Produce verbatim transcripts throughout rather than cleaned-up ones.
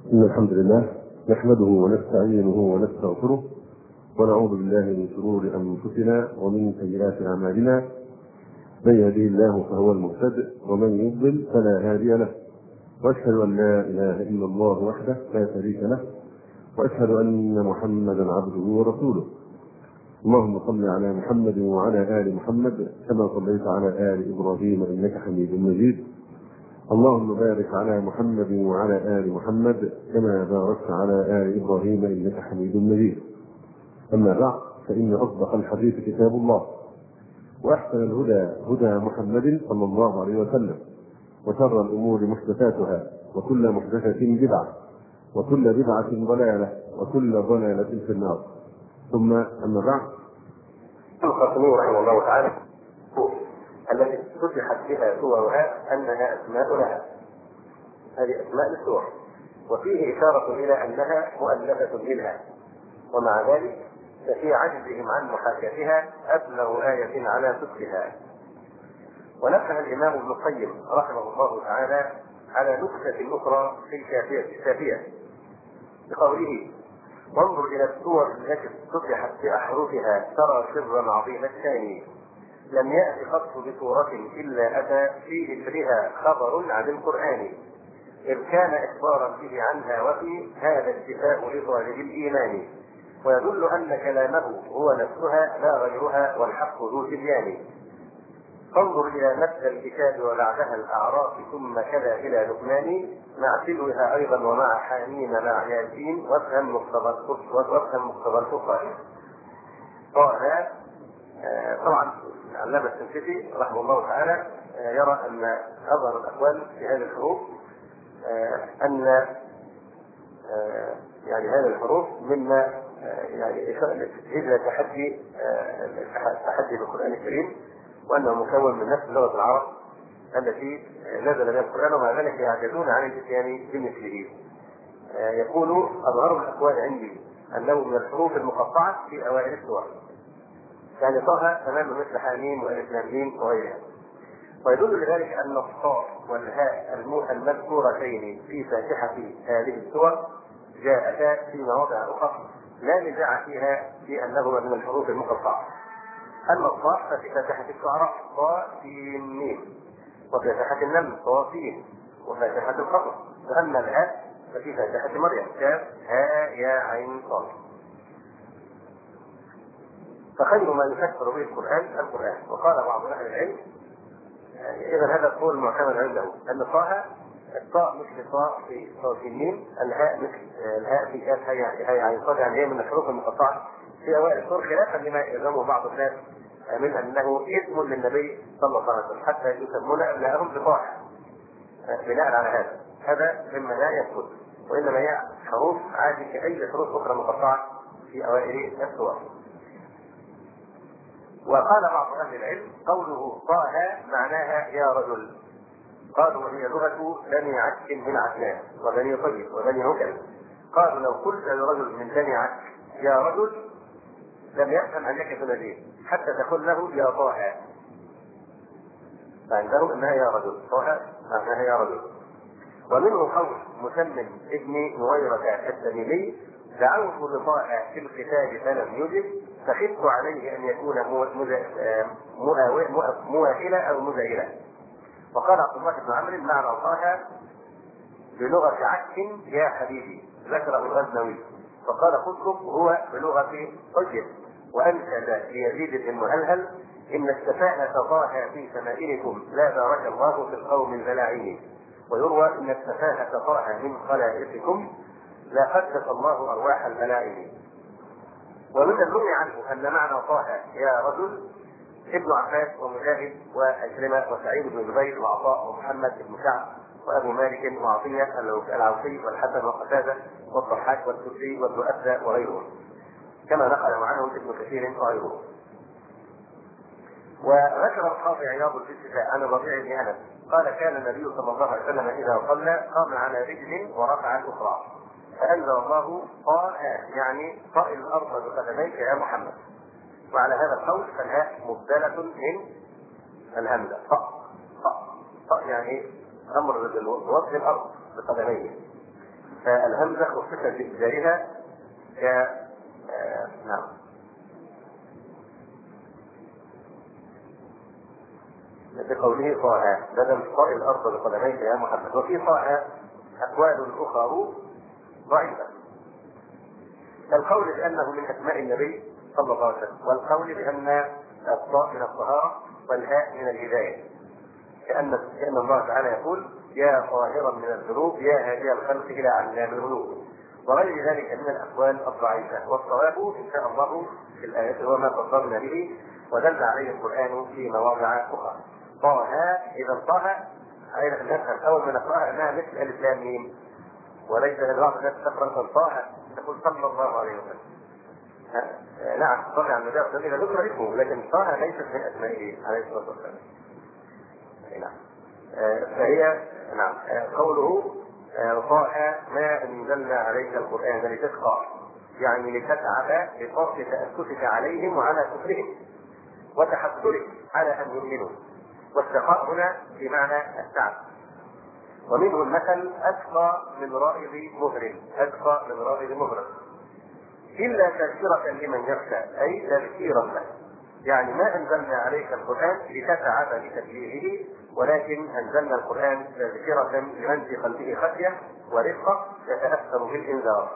إن الحمد لله نحمده ونستعينه ونستغفره ونعوذ بالله من شرور أنفسنا ومن سيئات أعمالنا. من يهده الله فهو المهتد ومن يضلل فلا هادي له، وأشهد أن لا إله إلا الله وحده لا شريك له، وأشهد أن محمدا عبده ورسوله. اللهم صل على محمد وعلى آل محمد كما صليت على آل إبراهيم إنك حميد مجيد. اللهم بارك على محمد وعلى آل محمد كما باركت على آل إبراهيم إنك حميد مجيد. أما بعد، فإن أصدق الحديث كتاب الله، وأحسن الهدى هدى محمد صلى الله عليه وسلم، وشر الأمور محدثاتها، وكل محدثة بدعة، وكل بدعة ضلالة، وكل ضلالة في النار. ثم أما بعد، الخطيب رحمه الله تعالى التي فتحت بها سورها أنها أسماء لها، هذه أسماء للسور، وفيه إشارة إلى أنها مؤلفة منها، ومع ذلك ففي عجزهم عن محاكاتها أبلغ آية على صدقها. ونبه الإمام ابن القيم رحمه الله تعالى على نكتة أخرى في الكافية بقوله: وانظر إلى السور التي فتحت بأحرفها ترى سرا عظيم الثاني، لم يأت قط بسورة إلا أتى في إثرها خبر عن القرآن، إذ كان إخبارا به عنها، وفي هذا الشفاء لطالب الإيمان، ويدل أن كلامه هو نفسها لا غيرها، والحق ذو تبيان. فانظر إلى مد الكتاب وبعدها الأعراف، ثم كذا إلى لقمان، مع سلوها أيضا ومع حامين مع ياسين، وافهم مقتضى الفقهاء. قال طبعا العلامة السنسيتي رحمه الله تعالى يرى أن أظهر الأقوال في هذه الحروف أن يعني هذه الحروف مما يعني إلى تحدي التحدي بالقرآن الكريم، وأنه مكون من نفس لغة العرب التي نزل بها القرآن، ومع ذلك يعجزون عن الاتيان بمثله. يقول أظهر الأقوال عندي أنه من الحروف المقطعة في أوائل السور، يعني طه تماما مثل حاميم والف لام ميم وغيرها. ويدل لذلك أن الصاد والهاء المذكورتين في فاتحة هذه السور جاءتا في مواضع أخرى لا نزاع فيها في أنهما من الحروف المقطعة. أما الصاد ففي فاتحة الشعراء صاد ميم، وفي فاتحة النمل صاد، وفاتحة القمر. وأما الهاء ففي فاتحة مريم كاف ها يا عين صاد. فخير ما يفسر به القرآن القرآن. وقال بعض أهل العلم يعني إذا هذا القول معتمد عنده أن طه الطاء مثل طاء في صاد الميم، الهاء مثل الهاء في كاف هاء عين صاد، يعني هي من الحروف المقطعة في أوائل السور، خلافا لما يلزمه بعض الناس من أنه اسم للنبي صلى الله عليه وسلم حتى يسمون أبنائهم بطه بناء على هذا. هذا مما لا يثبت، وإنما هي حروف عادي كأي حروف أخرى مقطعة في أوائل السور. وقال بعض أهل العلم قوله طه معناها يا رجل، قالوا وهي لغة بني عك من عدنان وبني طيب وبني هكل. قالوا لو قلت لرجل من بني عك يا رجل لم يفهم أنك تناديه حتى تقول له يا طه، فعندهم أنها يا رجل، طه معناها يا رجل. ومنه قول مسلم ابن نويرة التميمي: دعوت لطاء في القتال فلم يجب، فخفت عليه أن يكون مواهلة أو مزاهلة. وقال عبد الله بن عمرو: معنى طه بلغة عك يا حبيبي، ذكره الغزنوي. وقال قطب: هو بلغة حجر. وأنشد ليزيد بن مهلهل: إن السفاهة طه في شمائلكم، لا بارك الله في القوم البلاعين. ويروى: إن السفاهة طه من خلائقكم، لا قدس الله أرواح الملائكة. ومن المروي عنه أن معنى طه يا رجل ابن عباس ومجاهد وعكرمة وسعيد بن جبير وعطاء ومحمد بن كعب وأبو مالك وعطية العوفي والحسن وقتادة والضحاك والسدي وابن أسد وغيرهم، كما نقل عنهم ابن كثير وغيره. وذكر القاضي عياض في الشفاء عن الربيع بن أنس قال: كان النبي صلى الله عليه وسلم إذا صلى قام على رجل ورفع الأخرى، فأنزل الله طه، يعني طائل الأرض بقدميك يا محمد. وعلى هذا القول فالهاء مبدلة من الهمزة، طاء طاء يعني أمر بوضع الأرض بقدميه. فالهمزة خصصت بإبدالها ك آه نعم بقوله طه بدل طاء الأرض بقدميك يا محمد. وفي طه أقوال أخرى ضعيفة، القول بأنه من أسماء النبي صلى الله عليه وسلم، والقول بأن الطاء من الطهارة والهاء من الهداية، كأن كأن الله تعالى يقول يا طاهرا من الذنوب يا هادي الخلق إلى علام الغيوب، وغير ذلك من الأقوال الضعيفة. والصواب إن شاء الله في الآيات هو ما قدرنا به ودل عليه القرآن في مواضع أخرى. طه، إذا طه علينا أن نفهم أول ما نقرأها أنها مثل ألف لام ميم، وليس بعض الناس تقرأ طه تقول صلى الله عليه وسلم. نعم طبعا المدافع إذا ذكر اسمه، لكن طه ليست من أسمائه عليه الصلاة والسلام. نعم فهي نعم قوله طه ما أنزلنا عليك القرآن لتشقى، يعني لتتعب بقصد تأسفك عليهم وعلى كفرهم وتحسرك على أن يؤمنوا. والشقاء هنا بمعنى التعب. ومنه المثل أشقى من رائض مهر، أشقى من رائض مهر إلا تذكرة لمن يخشى، أي تذكيرا له. يعني ما أنزلنا عليك القرآن لتتعب بتبليغه، ولكن أنزلنا القرآن تذكرة لمن في قلبه خشية ورفقة يتأثر بالإنذار.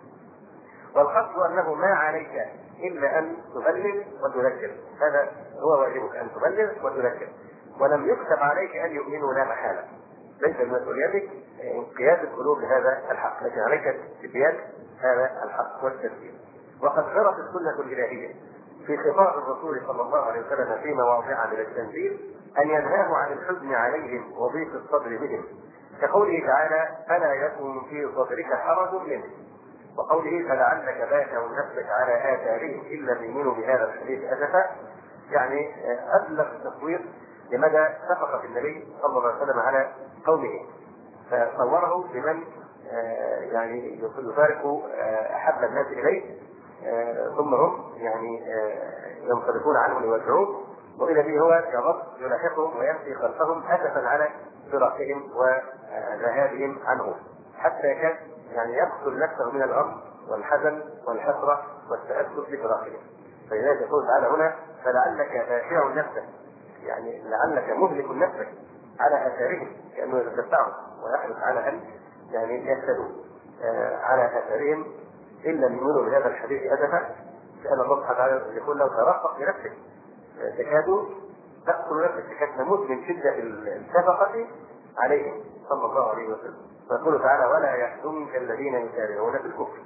والقصد أنه ما عليك إلا أن تبلغ وتذكر، هذا هو واجبك أن تبلغ وتذكر، ولم يكتب عليك أن يؤمنوا لا محالة، ليس من مسؤوليتك انقياد القلوب لهذا الحق، لكن عليك تبيان هذا الحق والتذكير. وقد جرت السنة الإلهية في خطاب الرسول صلى الله عليه وسلم في مواضع من التنزيل أن ينهاه عن الحزن عليهم وضيق الصدر بهم، كقوله تعالى فلا يكن في صدرك حرج منه، وقوله فلعلك باخع نفسك على آثارهم إن لم يؤمنوا بهذا الحديث أسفا، يعني أبلغ التصوير لمدى شفقة النبي صلى الله عليه وسلم على قومه، فصوره بمن يعني يفارق أحب الناس إليه ثم هم يعني ينصرفون عنه ليودعوه، وإذا به هو يغض يلاحقهم ويمشي خلفهم أسفا على فراقهم وذهابهم عنه، حتى كان يعني يقتل نفسه من الأمر والحزن والحسرة والتأسف لفراقهم. فلذلك يقول تعالى هنا فلعلك باخع نفسك، يعني لعلك مهلك نفسك على آثارهم، كأنه يتتبعهم ويحرص على أن يعني يهتدوا على آثارهم إن لم يؤمنوا بهذا الحديث أسفا. كأن الله سبحانه وتعالى يقول لو ترفق بنفسك تكاد تقتل نفسك، تكاد تموت من شدة الشفقة عليهم صلى الله عليه وسلم. ويقول تعالى ولا يحزنك الذين يسارعون في الكفر.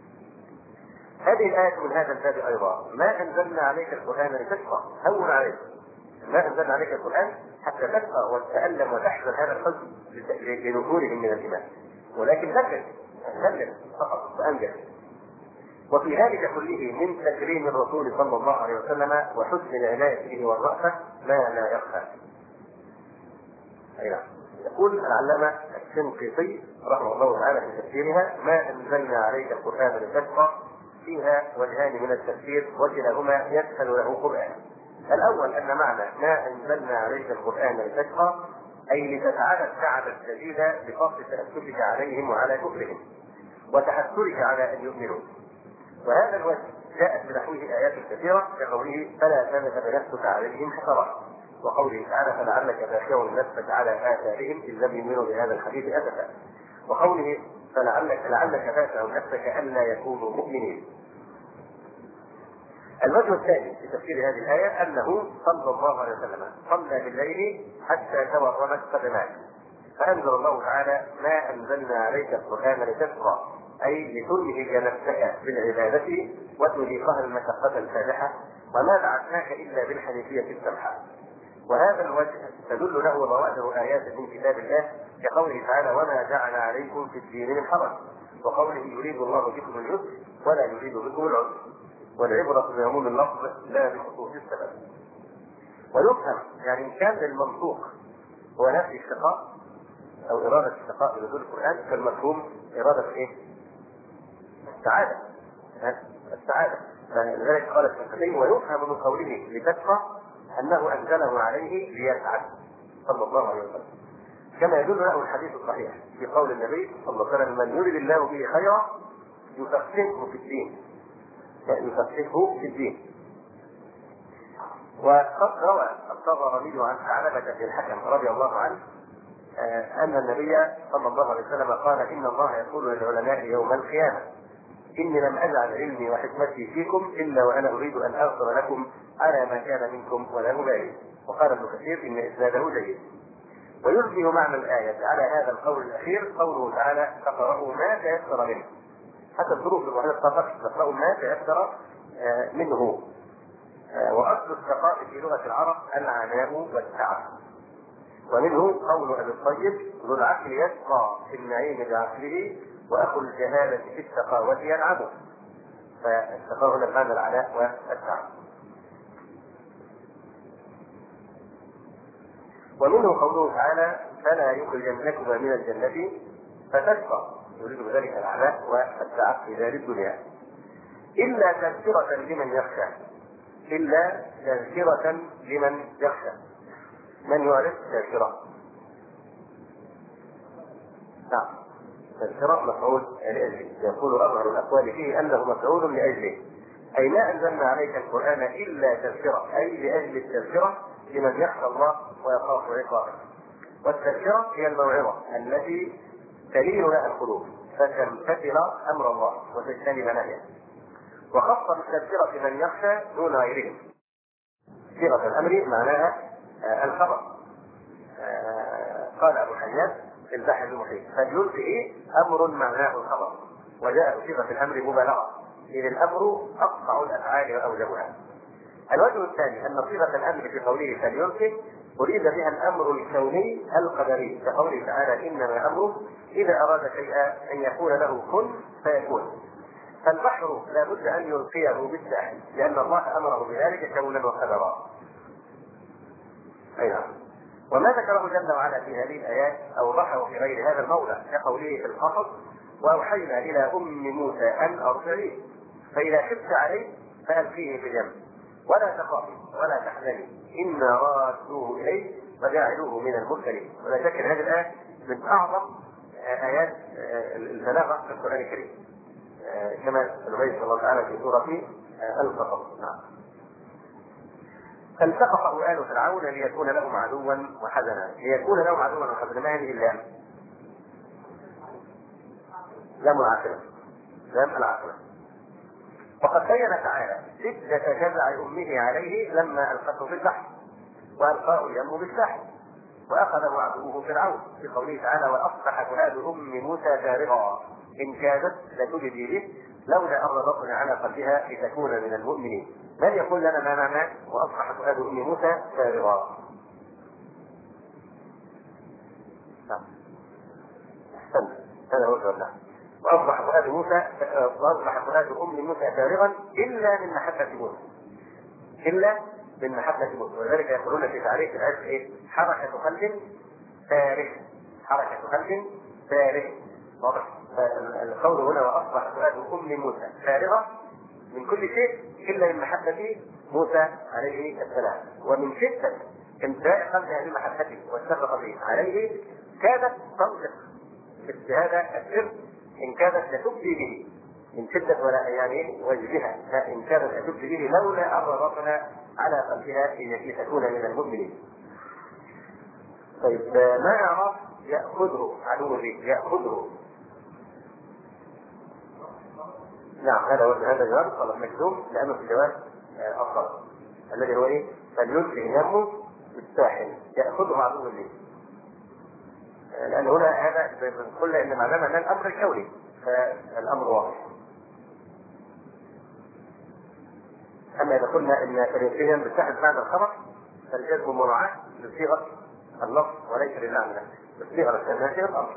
هذه الآية من هذا الباب أيضا، ما أنزلنا عليك القرآن لتشقى، هون عليك، ما أنزلنا عليك القرآن حتى تشقى وتتألم وتحزن هذا الحزن لنفورهم من الإيمان، ولكن ذكر ذكر فقط وأنجز. وفي ذلك كله من تكريم الرسول صلى الله عليه وسلم وحسن العناية به والرأفة ما لا يخفى. أي نعم. يقول العلامة الشنقيطي رحمه الله تعالى في تفسيرها ما أنزلنا عليك القرآن لتشقى فيها وجهان من التفسير وكلاهما يسهل له قرآن. الأول أن معنى ما أنزلنا عليك القرآن لتشقى أي لتتعب التعب الشديد بقصد تأسفك عليهم وعلى كفرهم وتحسرك على أن يؤمنوا. وهذا الوجه جاءت بنحوه آيات كثيرة كقوله فلا تذهب نفسك عليهم حسرات، وقوله تعالى فلعلك باخع نفسك على آثارهم إن لم يؤمنوا بهذا الحديث أسفا، وقوله فلعلك لعلك باخع نفسك ألا يكونوا مؤمنين. الوجه الثاني في تفسير هذه الآية أنه صلى الله عليه وسلم صلى بالليل حتى تورمت قدماه، فأنزل الله تعالى ما أنزلنا عليك القرآن لتشقى أي لتنهك نفسك بالعبادة وتذيقها المشقة الفادحة وما بعثناك إلا بالحنيفية السمحة. وهذا الوجه تدل له ظواهر آيات من كتاب الله كقوله تعالى وما جعل عليكم في الدين من حرج، وقوله يريد الله بكم اليسر ولا يريد بكم العسر، والعبرة بعموم اللفظ لا بخصوص السبب. ويفهم يعني إن كان للمنطوق هو نفي الشقاء أو إرادة الشقاء بنزول القرآن فالمفهوم إرادة إيه؟ السعادة، السعادة. فلذلك قال الشيخين ويفهم من قوله لتشقى أنه أنزله عليه ليسعد صلى الله عليه وسلم، كما يدل له الحديث الصحيح في قول النبي صلى الله عليه وسلم: من يرد الله به خيرا يفقهه في الدين. يفقهه في الدين. وقد روى الطبراني عن ثعلبة بن الحكم رضي الله عنه أن النبي صلى الله عليه وسلم قال: إن الله يقول للعلماء يوم القيامة: إني لم أجعل علمي وحكمتي فيكم إلا وأنا أريد أن أغفر لكم على ما كان منكم ولا أبالي. وقال ابن كثير: إن إسناده جيد. ويشبه معنى الآية على هذا القول الأخير قوله تعالى: فقرأوا ما تيسر منه. حتى الظروف الوحيدة فقط فقرأوا ما تيسر منه. وأصل الشقاء في لغة العرب العناء والتعب. ومنه قول أبي الطيب: ذو العقل يشقى في النعيم بعقله وأخو الجهالة في الشقاوة ينعمه. فالشقاء هنا بمعنى العناء والتعب. ومنه قوله تعالى: فلا يخرجنكما من الجنة فتشقى، يريد بذلك العناء والتعب في دار الدنيا. إلا تذكرة لمن يخشى. إلا تذكرة لمن يخشى. من يعرف تذكرة؟ نعم، تذكرة مفعول لأجله. يقول أظهر الأقوال فيه أنه مفعول لأجله، أي ما أنزلنا عليك القرآن إلا تذكرة، أي لأجل التذكرة لمن يخشى الله ويخاف عقابه. والتذكرة هي الموعظة التي تلين لها القلوب فتمتثل أمر الله وتجتنب نهيه. وخص بالتذكرة من يخشى دون غيرهم. صيغة الأمر معناها الخبر. قال أبو حيان في البحر المحيط: فليلقي أمر معناه الخبر. وجاء صيغة الأمر مبالغة، إذ الأمر أقطع الأفعال وأوجبها. الوجه الثاني أن صيغة الأمر في قوله فليلقي أريد بها الأمر الكوني القدري، كقوله تعالى: إنما أمره إذا أراد شيئا أن يقول له كن فيكون. فالبحر لا بد أن يلقيه بالساحل، لأن الله أمره بذلك كونا وقدرا. أي نعم. وما ذكره جل وعلا في هذه الآيات أوضحه في غير هذا الموضع، كقوله في القصص: وأوحينا إلى أم موسى أن أرضعيه فإذا خفت عليه فألقيه في اليم ولا تخافي ولا تحزني إنا رادوه إليه وجاعلوه من المرسلين. ولا شك أن هذه الآية من أعظم آيات البلاغة في القرآن الكريم، كما نبين صلى الله تعالى في سورة القصص. نعم. فالتقطه آل فرعون ليكون لهم عدوا وحزنا. ليكون لهم عدوا وحزنا، ما هذه اللام؟ لام العاقبة، لام العاقبة. وقد بين تعالى شدة جزع أمه عليه لما ألقته في البحر، وألقاه اليم بالساحل، وأخذه عدوه فرعون في قوله تعالى: وأصبح فؤاد أم موسى فارغا إن كادت لتبدي به لولا أن ربطنا على قلبها لتكون من المؤمنين. من يقول لنا ما معنى وأصبح فؤاد أم موسى فارغا؟ أحسن، هذا هو الجواب. وأصبح فؤاد موسى وأصبح فؤاد أم موسى فارغا إلا من محبة موسى، إلا من محبة موسى. ولذلك يقولون في تعريف الآية إيه؟ حركة قلب فارغ، حركة قلب فارغ. واضح؟ القول هنا وأصبح فؤاد أم موسى فارغة من كل شيء إلا من محبة موسى عليه السلام. ومن شدة امتلاء قلبها بمحبته والشفقة به عليه كادت تنطق بهذا السر إن كادت لتبدي به من شدة ولا يعني وجهها، إن كادت لتبدي به لولا أن ربطنا على قلبها لتكون من المؤمنين. طيب، ما أعرف يأخذه عدو به؟ يأخذه. نعم، هذا هو هذا الجواب طلب مكتوب لأنه في الجواب أصلا الذي هو إيه؟ فليلقي يمه بالساحل يأخذه عدو به. لأن هنا هذا بنقول إن معناه أن الأمر الكوني، فالأمر واضح. أما إذا قلنا إن فليلقيهم بالساحل بعد الخبر فالجزم مراعاة لصيغة اللفظ وليس للمعنى نفسه، بالصيغة الثانية هي الأمر.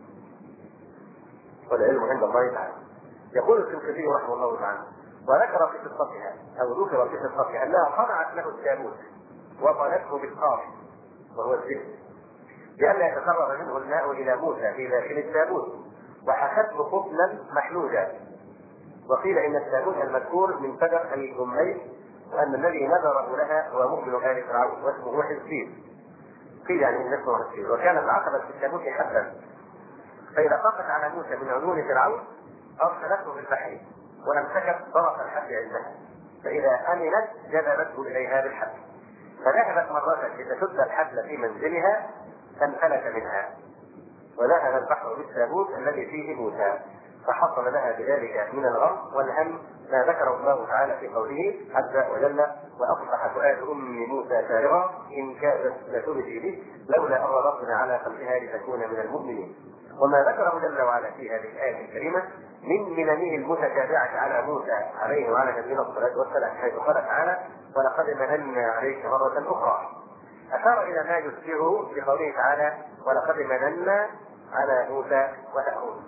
والعلم عند الله تعالى. يقول الشنقيطي رحمه الله تعالى: وذكر في قصتها أو ذكر في قصتها أنها صنعت له التابوت وطلته بالقاف وهو الذكر لئلا يتسرب منه الماء إلى موسى في داخل التابوت، وحكته قطنا محلوجا. وقيل إن التابوت المذكور من فدق الجميل، وأن الذي نذره لها هو مؤمن آل فرعون واسمه حزقيل. قيل يعني إن اسمه حزقيل. وكانت عقبت في التابوت حبا فإذا خافت على موسى من عيون فرعون أرسلته في البحر وامسكت طرف الحبل عندها، فإذا أمنت جذبته إليها بالحبل، فذهبت مرة لتشد الحبل في منزلها فانفلت منها، وذهب البحر بالتابوت الذي فيه موسى، فحصل لها بذلك من الغم والهم ما ذكره الله تعالى في قوله عز وجل: واصبح فؤاد ام موسى فارغا ان كادت لتبدي به لولا ان ربطنا على قلبها لتكون من المؤمنين. وما ذكره جل وعلا في هذه الايه الكريمه من مننه المتتابعه على موسى عليه وعلى نبينا الصلاه والسلام، حيث قال تعالى: ولقد مننا عليك مره اخرى، اشار الى ما يشبهه بقوله تعالى: ولقد مننا على موسى وهارون.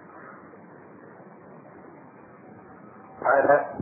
هذا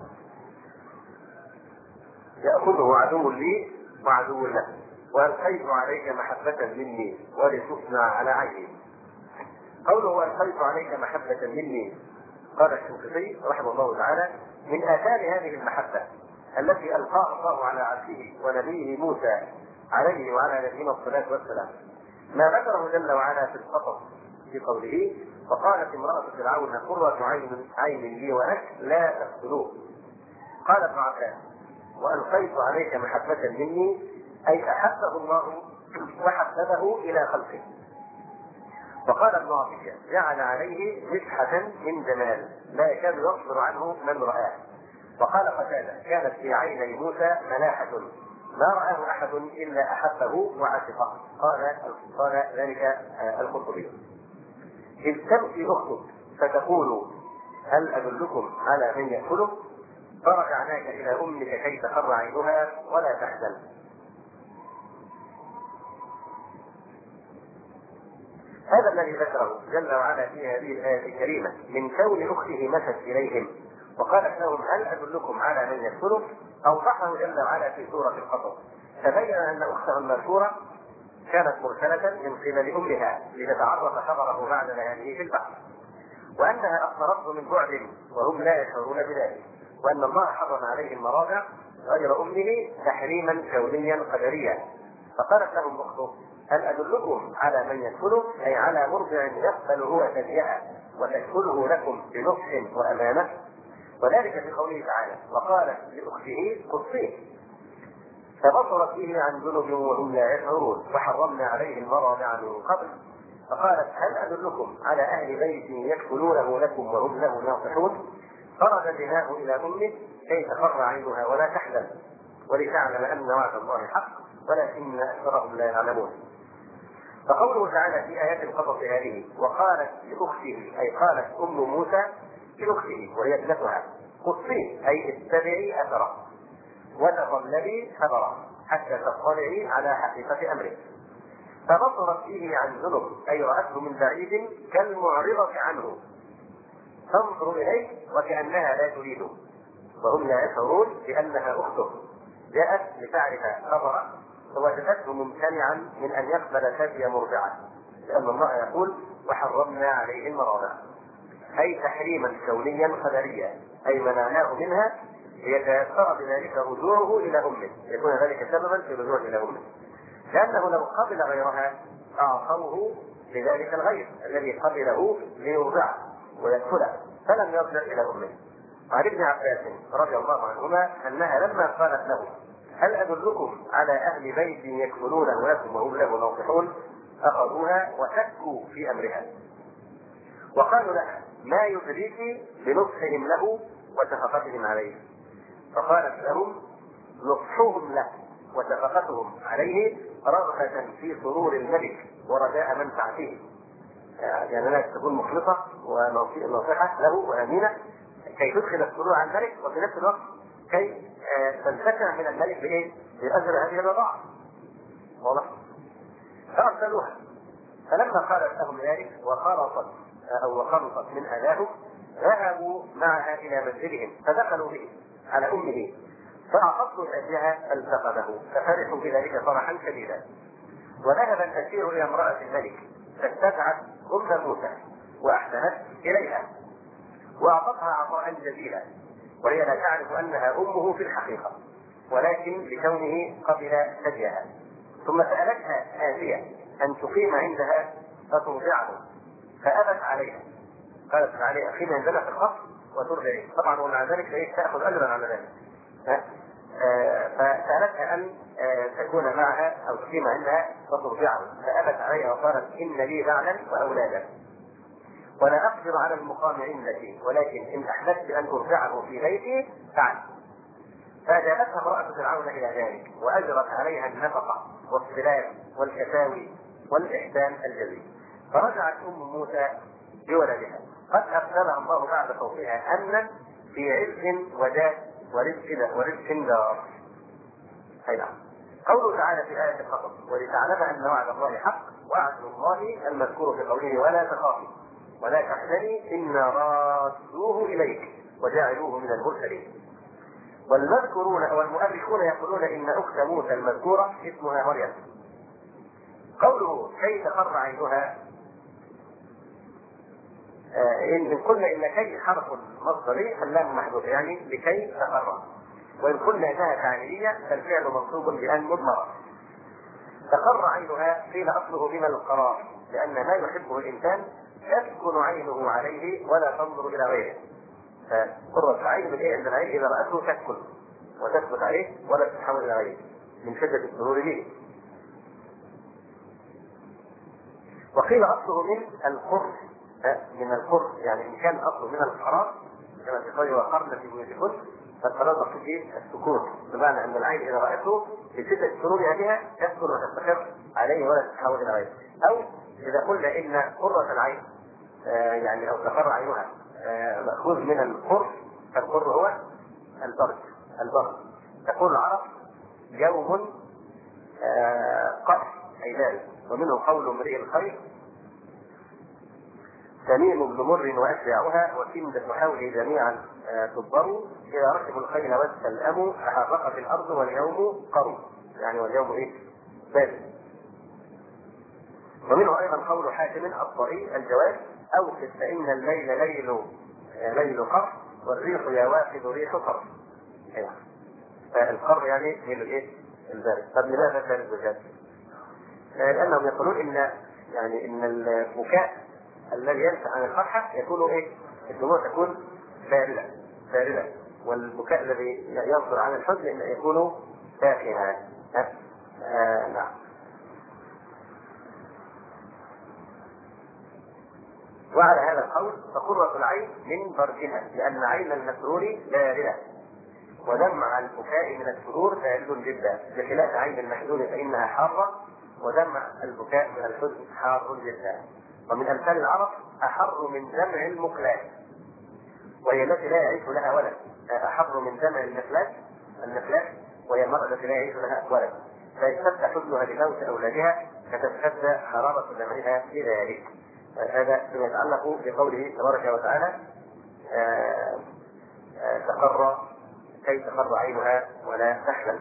يأخذه عدو لي وعدو له، وألقيت عليك محبة مني ولتصنع على عيني. قوله وألقيت عليك محبة مني، قال الشنقيطي رحمه الله تعالى: من آثار هذه المحبة التي ألقاها الله على عبده ونبيه موسى عليه وعلى نبينا الصلاة والسلام ما ذكره جل وعلا في القصص في قوله: وقالت امرأة فرعون قرة عين عين لي ولك لا تقتلوه. قال ابن عباس: وألقيت عليك محبة مني أي أحبه الله وحببه إلى خلقه. وقال ابن عطية: جعل عليه مسحة من جمال لا يكاد يصبر عنه من رآه. وقال قتادة: كانت في عيني موسى ملاحة ما رآه أحد إلا أحبه وعشقه. قال قال ذلك القرطبي: إذ تمشي أختك فتقول هل أدلكم على من يأكله فرجعناك إلى أمك كي تقر عينها ولا تحزن. هذا الذي ذكره جل وعلا في هذه الآية الكريمة من كون أخته مشت إليهم وقالت لهم هل أدلكم على من يأكله أوضحه جل وعلا في سورة القصص، فبين أن أختها المذكورة كانت مرسلة من قبل أمها لتتعرف خبره بعد لياليه في البحر، وأنها أخبرته من بعد وهم لا يشعرون بذلك، وأن الله حرم عليه المراضع غير أمه تحريما كونيا قدريا. فقالت لهم أخته هل أدلكم على من يأكله أي على مرضع يقبل هو ثديها وتأكله لكم بنصح وأمانة، وذلك في قوله تعالى: وقالت لأخته قصيه فبصرت به عن جنب وهم لا يشعرون وحرمنا عليه المراضع من قبل. فقالت هل أدلكم على أهل بيت يكفلونه لكم وهم له ناصحون. فرد بناه إلى أمه كي تقر عينها ولا تحزن ولتعلم أن وعد الله حق ولكن أكثرهم لا يعلمون. فقوله تعالى في آيات القصص هذه وقالت لأخته أي قالت أم موسى لأخته وهي ابنتها قصيه أي اتبعي أثره وتطلبي خبره حتى تطلعي على حقيقة أمره. فبصرت فيه عن ذنب أي رأته من بعيد كالمعرضة عنه تنظر إليه وكأنها لا تريده وهم لا يشعرون بأنها أخته جاءت لتعرف خبره فوجدته ممتنعا من أن يقبل ثدي مرضعة، لأن الله يقول وحرمنا عليه المراضع، أي تحريما كونيا قدريا أي منعناه منها ليتيسر بذلك رجوعه إلى أمه، يكون ذلك سببا في الرجوع إلى أمه، لأنه لو قبل غيرها أعطوه لذلك الغير الذي قبله ليرضعه ويدخله فلم يرجع إلى أمه. عن ابن عباس رضي الله عنهما أنها لما قالت له هل أدلكم على أهل بيت يكفلونه لكم وهم له ناصحون أخذوها وشكوا في أمرها وقالوا لها ما يدريك بنصحهم له وشفقتهم عليه. فقالت لهم نصحهم له وشفقتهم عليه رغبة في سرور الملك ورجاء منفعته، يعني لا تكون مخلصة وناصحة له وأمينة كي تدخل السرور على الملك وفي نفس الوقت كي تنتفع من الملك بإيه؟ بأجر هذه الرضاعة. واضح؟ فأرسلوها فلما قالت لهم ذلك وخلصت أو وخلصت من أذاه ذهبوا معها إلى منزلهم فدخلوا به على أمه فأعطته الأجهة فالتقمه ففرحوا بذلك فرحا شديدا. وذهب الأسير إلى امرأة الملك فاستدعت أم موسى وأحسنت إليها وأعطتها عطاء جزيلا وهي لا تعرف أنها أمه في الحقيقة ولكن لكونه قبل ثديها. ثم سألتها آسية أن تقيم عندها فترضعه فأبت عليها، قالت عليه أخينا عندنا في الخط وترجع، طبعا ومع ذلك هي تأخذ أجرا على ذلك. فسألتها أن تكون معها أو تقيم عندها وترجعه، فأبت عليها وقالت إن لي بعلا وأولادا ولا أقدر على المقام عندك، ولكن إن أحببت أن ترجعه في بيتي فعل. فأجابتها امرأة فرعون إلى ذلك وأجرت عليها النفقة والصلات والكساوي والإحسان الجزيل. فرجعت أم موسى بولدها قد أبدلها الله بعد صوتها أمنا في عز وجاه ورزق ورزق دار. أي نعم. قوله تعالى في آية القصص ولتعلم أن وعد الله حق وعد الله المذكور في قوله ولا تخافي ولا تحزني إنا رادوه إليك وجاعلوه من المرسلين. والمذكورون أو المؤرخون يقولون إن أخت موسى المذكورة اسمها مريم. قوله كي تقر عينها، آه إن قلنا إن كي حرف مصدري فاللام محذوف يعني لكي تقر، وإن قلنا إنها تعليلية فالفعل منصوب بأن مضمرة. تقر عينها قيل أصله من القرار، لأن ما يحبه الإنسان تسكن عينه عليه ولا تنظر إلى غيره. فقرة العين من إيه عند العين إذا رأته تسكن وتثبت عليه ولا تتحول إلى غيره من شدة السرور به. وقيل أصله من القر، من القر يعني إن كان أصله من القرار كما في قوله وقرن في بيوتكن، فالقرار مقصود به السكون، بمعنى أن العين إذا رأته بشدة سرورها بها تسكن وتستقر عليه ولا تتحول إلى غيره. أو إذا قلنا إن قرة العين آه يعني أو تقر عينها آه مأخوذ من القر، فالقر هو البرد البرد. تقول العرب يوم آه قر أي ذلك. ومنه قول امرئ الخير تميم بن مر وأشجعها وكندة حوله جميعا تضبروا إذا ركبوا الخيل واستلأموا تحرقت الأرض واليوم قروا، يعني واليوم إيه؟ بارد. ومنه أيضا قول حاتم الطريق الجواب أوقف فإن الليل ليل ليل قر والريح يا واقد ريح قر. أيوة. فالقر يعني من الإيه؟ البارد. طب لماذا البارد بجد؟ لأنهم يقولون إن يعني إن البكاء الذي ينشأ عن الفرحة يكون إيه؟ الدموع تكون باردة باردة، والبكاء الذي يصدر عن الحزن يكون ساخنا. آه نعم. وعلى هذا القول فقرة العين من بردها، لأن عين المسرور باردة ودمع البكاء من السرور بارد جدا، بخلاف عين المحزون فإنها حارة ودمع البكاء من الحزن حار جدا. ومن أمثال العرب أحر من دمع المقلاة، وهي التي لا يعيش لها ولد. أحر من دمع المقلاة المقلاة وهي المرأة التي لا يعيش لها ولد، فيشتد حزنها لموت أولادها فتشتد حرارة دمعها لذلك. هذا فيما يتعلق بقوله تبارك وتعالى آه آه تقر كي تقر عينها ولا تحزن.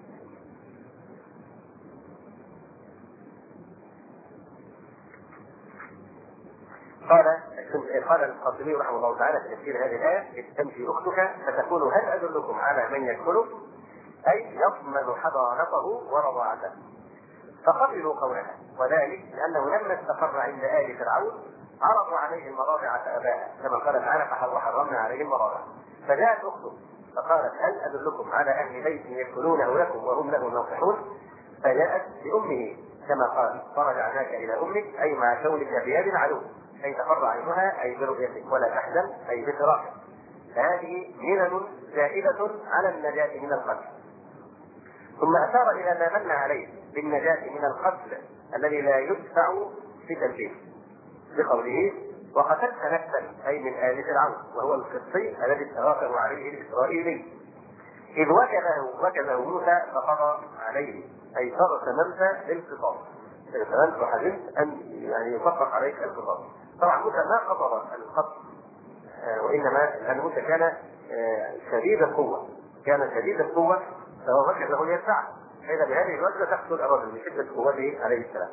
قال قال القاسمي رحمه الله تعالى في تفسير هذه الآية استمشي أختك فتقول هل أدلكم على من يدخله، أي يضمن حضانته ورضاعته. فقبلوا قولها، وذلك لأنه لما استقر عند آل فرعون عرضوا عليه المراضع فأباها كما قال تعالى وحرمنا عليه المراضع. فجاءت أخته فقالت هل أدلكم على أهل بيت يدخلونه لكم وهم له ناصحون، فجاءت بأمه كما قال فرجعناك إلى أمك أي مع كونك بيد العدو، أي تقر عينها أي برؤيتك ولا تحزن أي بفراقك. فهذه منن زائدة على النجاة من القتل. ثم أشار إلى ما من عليه بالنجاة من القتل الذي لا يدفع في تنفيذ بقوله وقتلت نفسا أي من آل فرعون، وهو القصي الذي استغاثه عليه الإسرائيلي إذ وكله وكله موسى فقضى عليه أي صار تممت للقصاص، تممت وحزنت أن يعني يطبق عليك القصاص. طبعا موسى ما قصد القتل آه وإنما أن موسى كان آه شديد القوة كان شديد القوة فهو وكل له يدفع، فإذا بهذه الوجه تقتل الرجل من شدة قوته عليه السلام.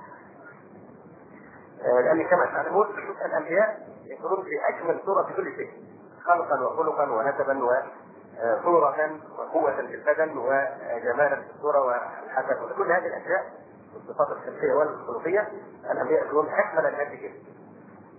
آه لأن كما تعلمون الأنبياء يكونون في أكمل صورة في كل شيء، خلقا وخلقا ونسبا وصورة وقوة في البدن وجمالا في الصورة والحسن وكل هذه الأشياء الصفات الخلقية والخلقية. الأنبياء يكونون أكمل الناس كده.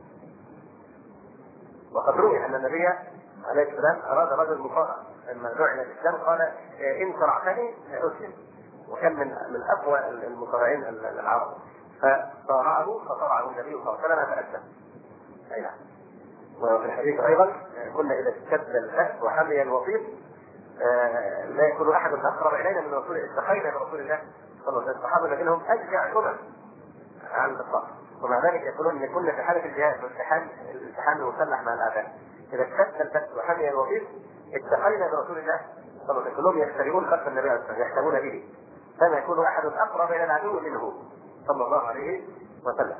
وقد روي ان النبي عليه السلام اراد رجل مصارع لما دعي الى الاسلام قال ان صرعتني اسلم، وكان من من اقوى المصارعين العرب، فصارعه فصرعه النبي صلى الله عليه وسلم فاسلم. اي نعم. وفي الحديث ايضا قلنا اذا اشتد البأس وحمي الوطيس آه لا يكون احد اقرب الينا من رسول استخينا برسول الله صلى الله عليه وسلم. الصحابه منهم اشجع الامم عن الاطلاق، ومع ذلك يقولون ان كنا في حاله الجهاد والامتحان الامتحان المسلح مع الاعداء، اذا اشتد البأس وحمي الوطيس استخينا برسول الله صلى الله عليه وسلم، كلهم يختبئون خلف النبي عليه الصلاه والسلام يحتمون به، فما يكون احد اقرب الى العدو منه صلى الله عليه وسلم.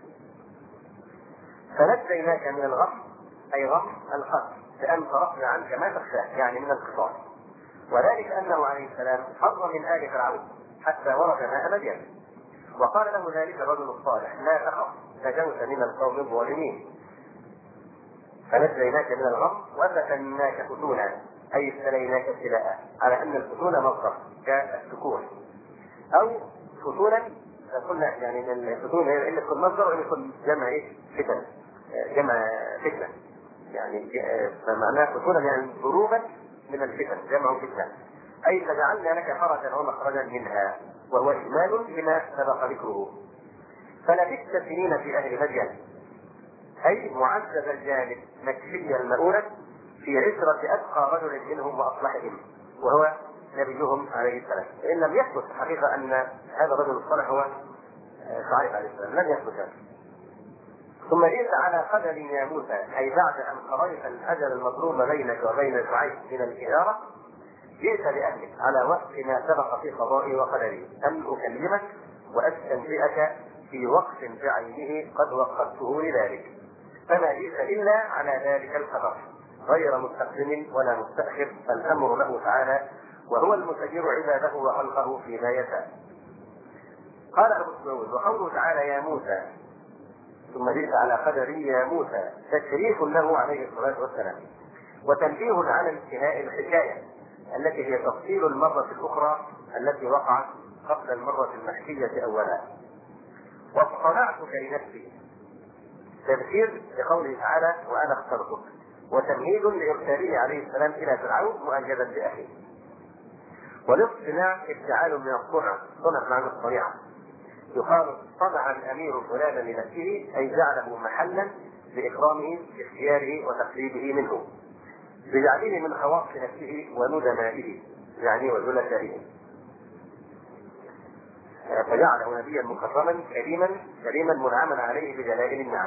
فنجيناك من الغم اي غم القتل بان صرفنا عنك ما تخشاه يعني من القصاص، وذلك انه عليه السلام فر من ال فرعون حتى ورد ماء مدين، وقال له ذلك الرجل الصالح لا تخف نجوت من القوم الظالمين. فنجيناك من الغم وفتناك فتونا اي ابتليناك ابتلاء، على ان الفتون مصدر كالسكون او فتونا قلنا يعني الفتون هي الا تكون مصدر وان يكون جمع ايه فتن، جمع فتنه يعني فمعناه فتونا يعني ضروبا من الفتن جمع فتنه، اي فجعلنا لك فرجا ومخرجا منها، وهو اجمال لما سبق ذكره. فلبثت سنين في اهل مدين اي معزز الجانب مكفي المؤونة في عشرة اتقى رجل منهم واصلحهم وهو نبيهم عليه السلام، وان لم يثبت الحقيقه ان هذا الرجل الصالح هو شعيب عليه السلام، لم يثبت هذا. ثم جئت على قدر يا موسى اي بعد ان قضيت الاجل المضروب بينك وبين شعيب من الإجارة، جئت لاهلك على وقت ما سبق في قضائي وقدري ان اكلمك واستنبئك في وقت بعينه قد وقفته لذلك، فما جئت الا على ذلك القدر غير مستقدم ولا مستأخر، فالامر له تعالى وهو المسير عباده وخلقه فيما يشاء. قال ابو مسعود وقوله تعالى يا موسى ثم جئت على قدري يا موسى تشريف له عليه الصلاه والسلام، وتنبيه على انتهاء الحكايه التي هي تفصيل المره الاخرى التي وقعت قبل المره المحكيه اولا. واصطنعتك لنفسي تذكير لقوله تعالى وانا اخترتك، وتمهيد لارساله عليه السلام الى فرعون مؤيدا باخيه. والاصطناع ابتعال من الصنع، صنع معنى الصنيعه، يقال صنع الامير فلانا لنفسه اي جعله محلا لاكرامه باختياره وتقريبه منه بجعله من خواص نفسه وندمائه يعني وجلسائه، فجعله نبيا مكرما كريما كريما منعما عليه بجلائل النعم.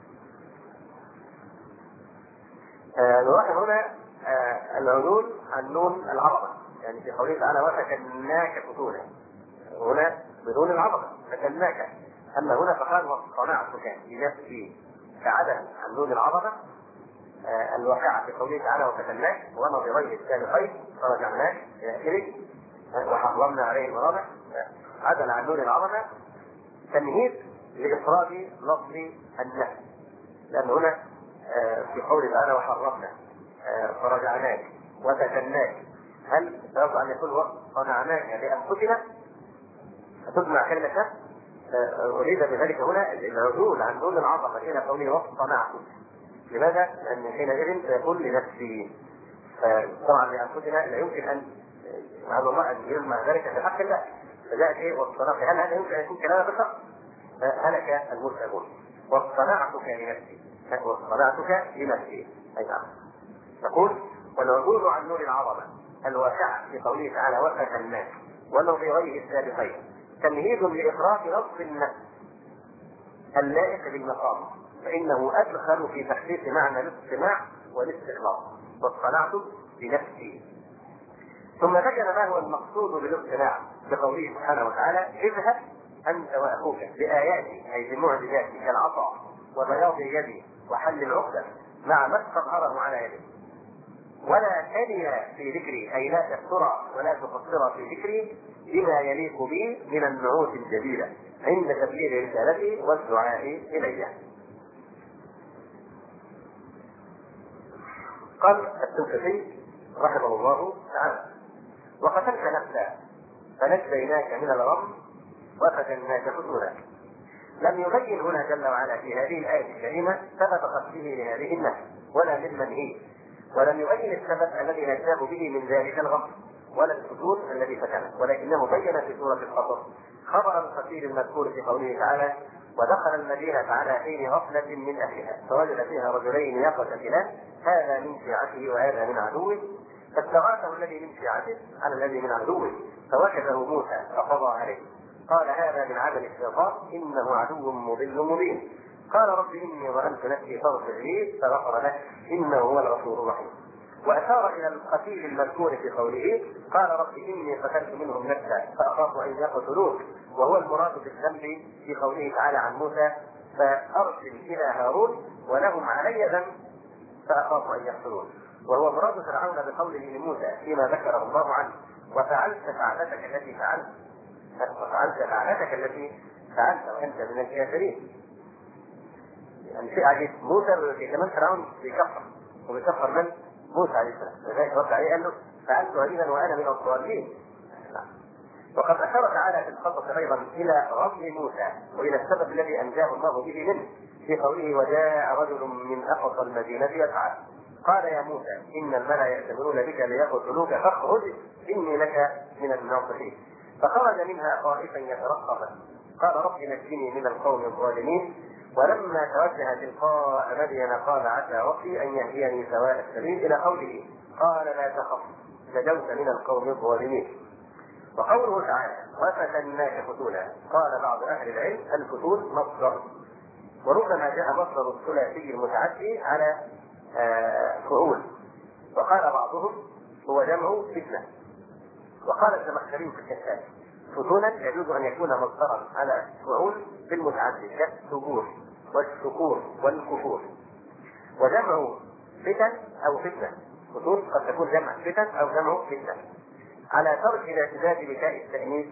نلاحظ هنا آه العدول عن نون العظمه، يعني في قوله تعالى وفتناك فتونا، هنا بدون العظمه فتناك، اما هنا فقال واصطنعتك لنفسي كعدم عن نون العظمه آه الواقعه في قوله تعالى وفتناك ونظريه السابقين فرجعناك الى اخره وحرمنا عليه المراضع، عدل عن نون العظمه تمهيد لافراد لفظ النفس، لان هنا آه في قوله تعالى وحرمنا آه فرجعناك وفتناك، هل يجب ان يكون صنعناك لانفسنا فتجمع كلمه نفس؟ اريد بذلك هنا العدول عن نون العظمه الى قوله واصطنعته. لماذا؟ لان حينئذ سيقول لنفسي، طبعا لانفسنا لا يمكن ان سبحان الله ان يجمع ذلك في حق الله، فجاءت ايه واصطنعتك، هل هذا يمكن ان يكون كلام بشر؟ هلك المرسلون. واصطنعتك لنفسي واصطنعتك لنفسي اي نعم. نقول والعدول عن نور العظمه الواقعه في قوله تعالى وفتناك ونظيريه السابقين تمهيد لافراط لفظ النفس اللائق بالمقام، فانه ادخل في تحقيق معنى الاستماع والاستخلاص. واصطنعت لنفسي. ثم ذكر ما هو المقصود بالاصطناع بقوله سبحانه وتعالى اذهب انت واخوك باياتي اي بمعجزاتي كالعطاء وبياض يدي وحل العقده مع ما استظهره على يده، ولا تلي في ذكري اي لا تكثر ولا تقصر في ذكري بما يليق بي من النعوت الجديده عند تبليغ رسالتي والدعاء الي. قال السلفي رحمه الله تعالى وقتلت نفسا فنجيناك من الغم وفتناك فتونا. لم يبين هنا جل وعلا في هذه الايه الكريمه سبب قتله لهذه النفس، ولا من منهي، ولم يبين السبب الذي نجاه به من ذلك الغم ولا الفتور الذي فتنه، ولكنه بين في سورة القصص خبر القتيل المذكور في قوله تعالى: ودخل المدينة على حين غفلة من أهلها فوجد فيها رجلين يقتتلان هذا من شيعته وهذا من عدوه فاستغاثه الذي من شيعته على الذي من عدوه فوكزه موسى فقضى عليه قال هذا من عمل الشيطان إنه عدو مضل مبين قال رب إني ظلمت نفسي فاغفر لي فغفر له إنه هو الغفور الرحيم. وأشار إلى القتيل المذكور في قوله قال رب إني قتلت منهم نفسا فأخاف أن يقتلوك، وهو المراد بالذنب في قوله تعالى عن موسى فأرسل إلى هارون ولهم علي ذنب فأخاف أن يقتلون، وهو مراد فرعون بقوله لموسى فيما ذكره الله عنه وفعلت فعلتك التي فعلت وفعلت فعلتك التي فعلت وأنت من الكافرين. يعني شيء عجيب، موسى في كمان فرعون بيكفر وبيكفر من؟ موسى عليه السلام، لذلك رد عليه قال له فعلت إذا وأنا من الضالين. وقد أشار تعالى في القصص أيضا إلى غضب موسى وإلى السبب الذي أنجاه الله به منه في قوله وجاء رجل من أقصى المدينة يسعى قال يا موسى إن الملأ يأتمرون بك ليقتلوك فاخرج إني لك من الناصحين فخرج منها خائفا يترقب قال رب نجني من القوم الظالمين ولما توجه تلقاء مدين قال عسى ربي أن يهديني سواء السبيل إلى قوله قال لا تخف نجوت من القوم الظالمين. وقوله تعالى وفتناك فتونا قال بعض أهل العلم الفتون مصدر، وربما جاء مصدر الثلاثي المتعدي على فعول، وقال بعضهم هو جمع فتنة. وقال الزمخشري في الكتاب فتونا يجوز أن يكون مصدرا على فعول بالمتعدي كالثبور والشكور والكفور، وجمع فتن أو فتنة فتون قد تكون جمع فتن أو جمع فتنة على ترك الاعتداد بتاء التأنيث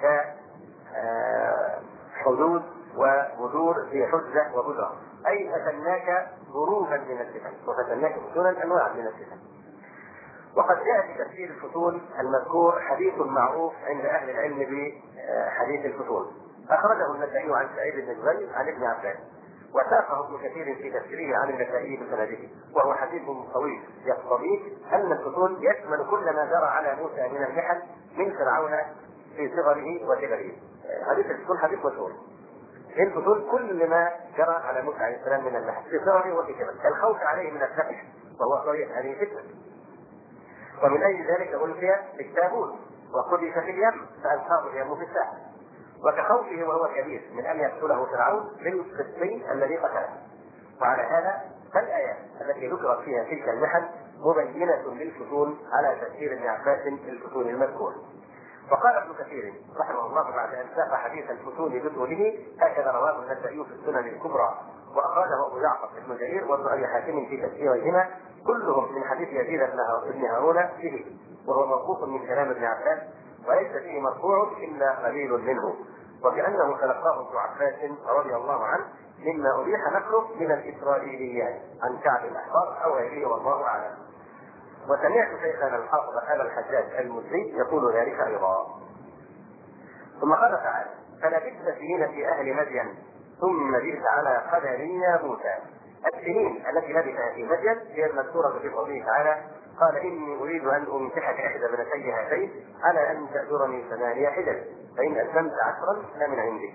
كحدود وبذور في حجة وبذرة، أي فتناك ضروبا من الفتن وفتناك فتونا أنواع من الفتن. وقد جاء في تفسير الفتون المذكور حديث معروف عند أهل العلم بحديث الفتون أخرجه النسائي عن سعيد بن جبير عن ابن عباس وساقه ابن كثير في تفسيره عن النسائي بسنده، وهو حديث طويل يقتضي أن الفتون يشمل كل ما جرى على موسى من المحن من فرعون في صغره وكبره. حديث الفتون حديث مشهور. الفتون كل ما جرى على موسى عليه السلام من المحن في صغره وفي كبره، الخوف عليه من الذبح وهو صريح هذه فتنة، ومن أجل ذلك ألقي في التابوت وقذف في اليم فألقاه اليم في الساحل، وكخوفه وهو كبير من أن يقتله فرعون بالقسطين الذي قتله. وعلى هذا فالآيات التي ذكرت فيها تلك المحن مبينة للفتون على تفسير ابن عباس الفتون المذكور. وقال ابن كثير رحمه الله بعد أن ساق حديث الفتون بطوله هكذا رواه النسائي في السنن الكبرى وأخرجه أبو جعفر بن جرير وابن أبي حاتم في تفسيرهما كلهم من حديث يزيد بن هارون به، وهو موقوف من كلام ابن عباس وليس فيه مرفوع إلا قليل منه، وكأنه تلقاه ابن عباس رضي الله عنه مما أبيح نقله من الإسرائيليات عن كعب الأحبار أو غيره والله أعلم. وسمعت شيخنا الحافظ أبا الحجاج المزي يقول ذلك أيضا. ثم قال تعالى فلبثت سنين في أهل مدين ثم جئت على قدر يا موسى. السنين التي لبثها في مدين هي المذكورة في قوله تعالى قال إني أريد أن أنكحك إحدى بنتي هاتين على أن تأجرني ثمانية حجج فإن أتممت عشرا فمن عندي.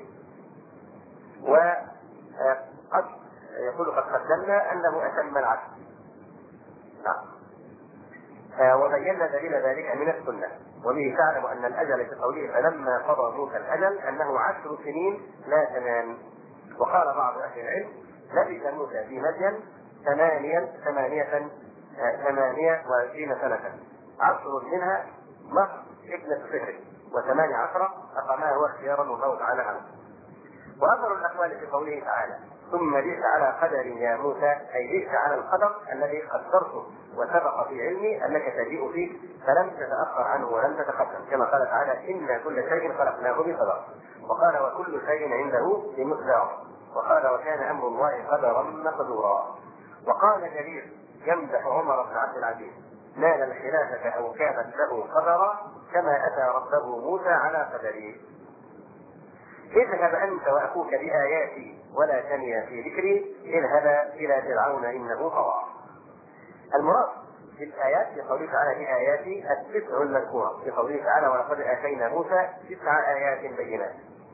وقد يقول قد قدمنا أنه أتم العشر، وبينا دليل ذلك من السنة، وبه تعلم أن الأجل في قوله فلما قضى موسى الأجل أنه عشر سنين لا ثمان. وقال بعض أهل العلم لبث موسى في مدين ثمانية ثمانية ثمانية وعشرين سنة، عشر منها مهر ابنة صهر وثمانية عشرة أقامها هو اختيارا والله تعالى عنه. وأثر الأقوال في قوله تعالى ثم جئت على قدر يا موسى أي جئت على القدر الذي قدرته وسبق في علمي أنك تجيء فيه فلم تتأخر عنه ولم تتقدم، كما قال تعالى إن كل شيء خلقناه بقدر، وقال وكل شيء عنده بمقدار، وقال وكان أمر الله قدرا مقدورا. وقال جرير يمدح عمر بن عبد العزيز نال الخلافة أو كانت له قدرا كما أتى ربه موسى على قدره. اذهب أنت وأخوك بآياتي ولا تنيا في ذكري اذهبا إلى فرعون إنه طغى. بالآيات في قوله تعالى بآيات التسع المذكورة في قوله تعالى ولقد آتينا موسى تسع آيات بينات.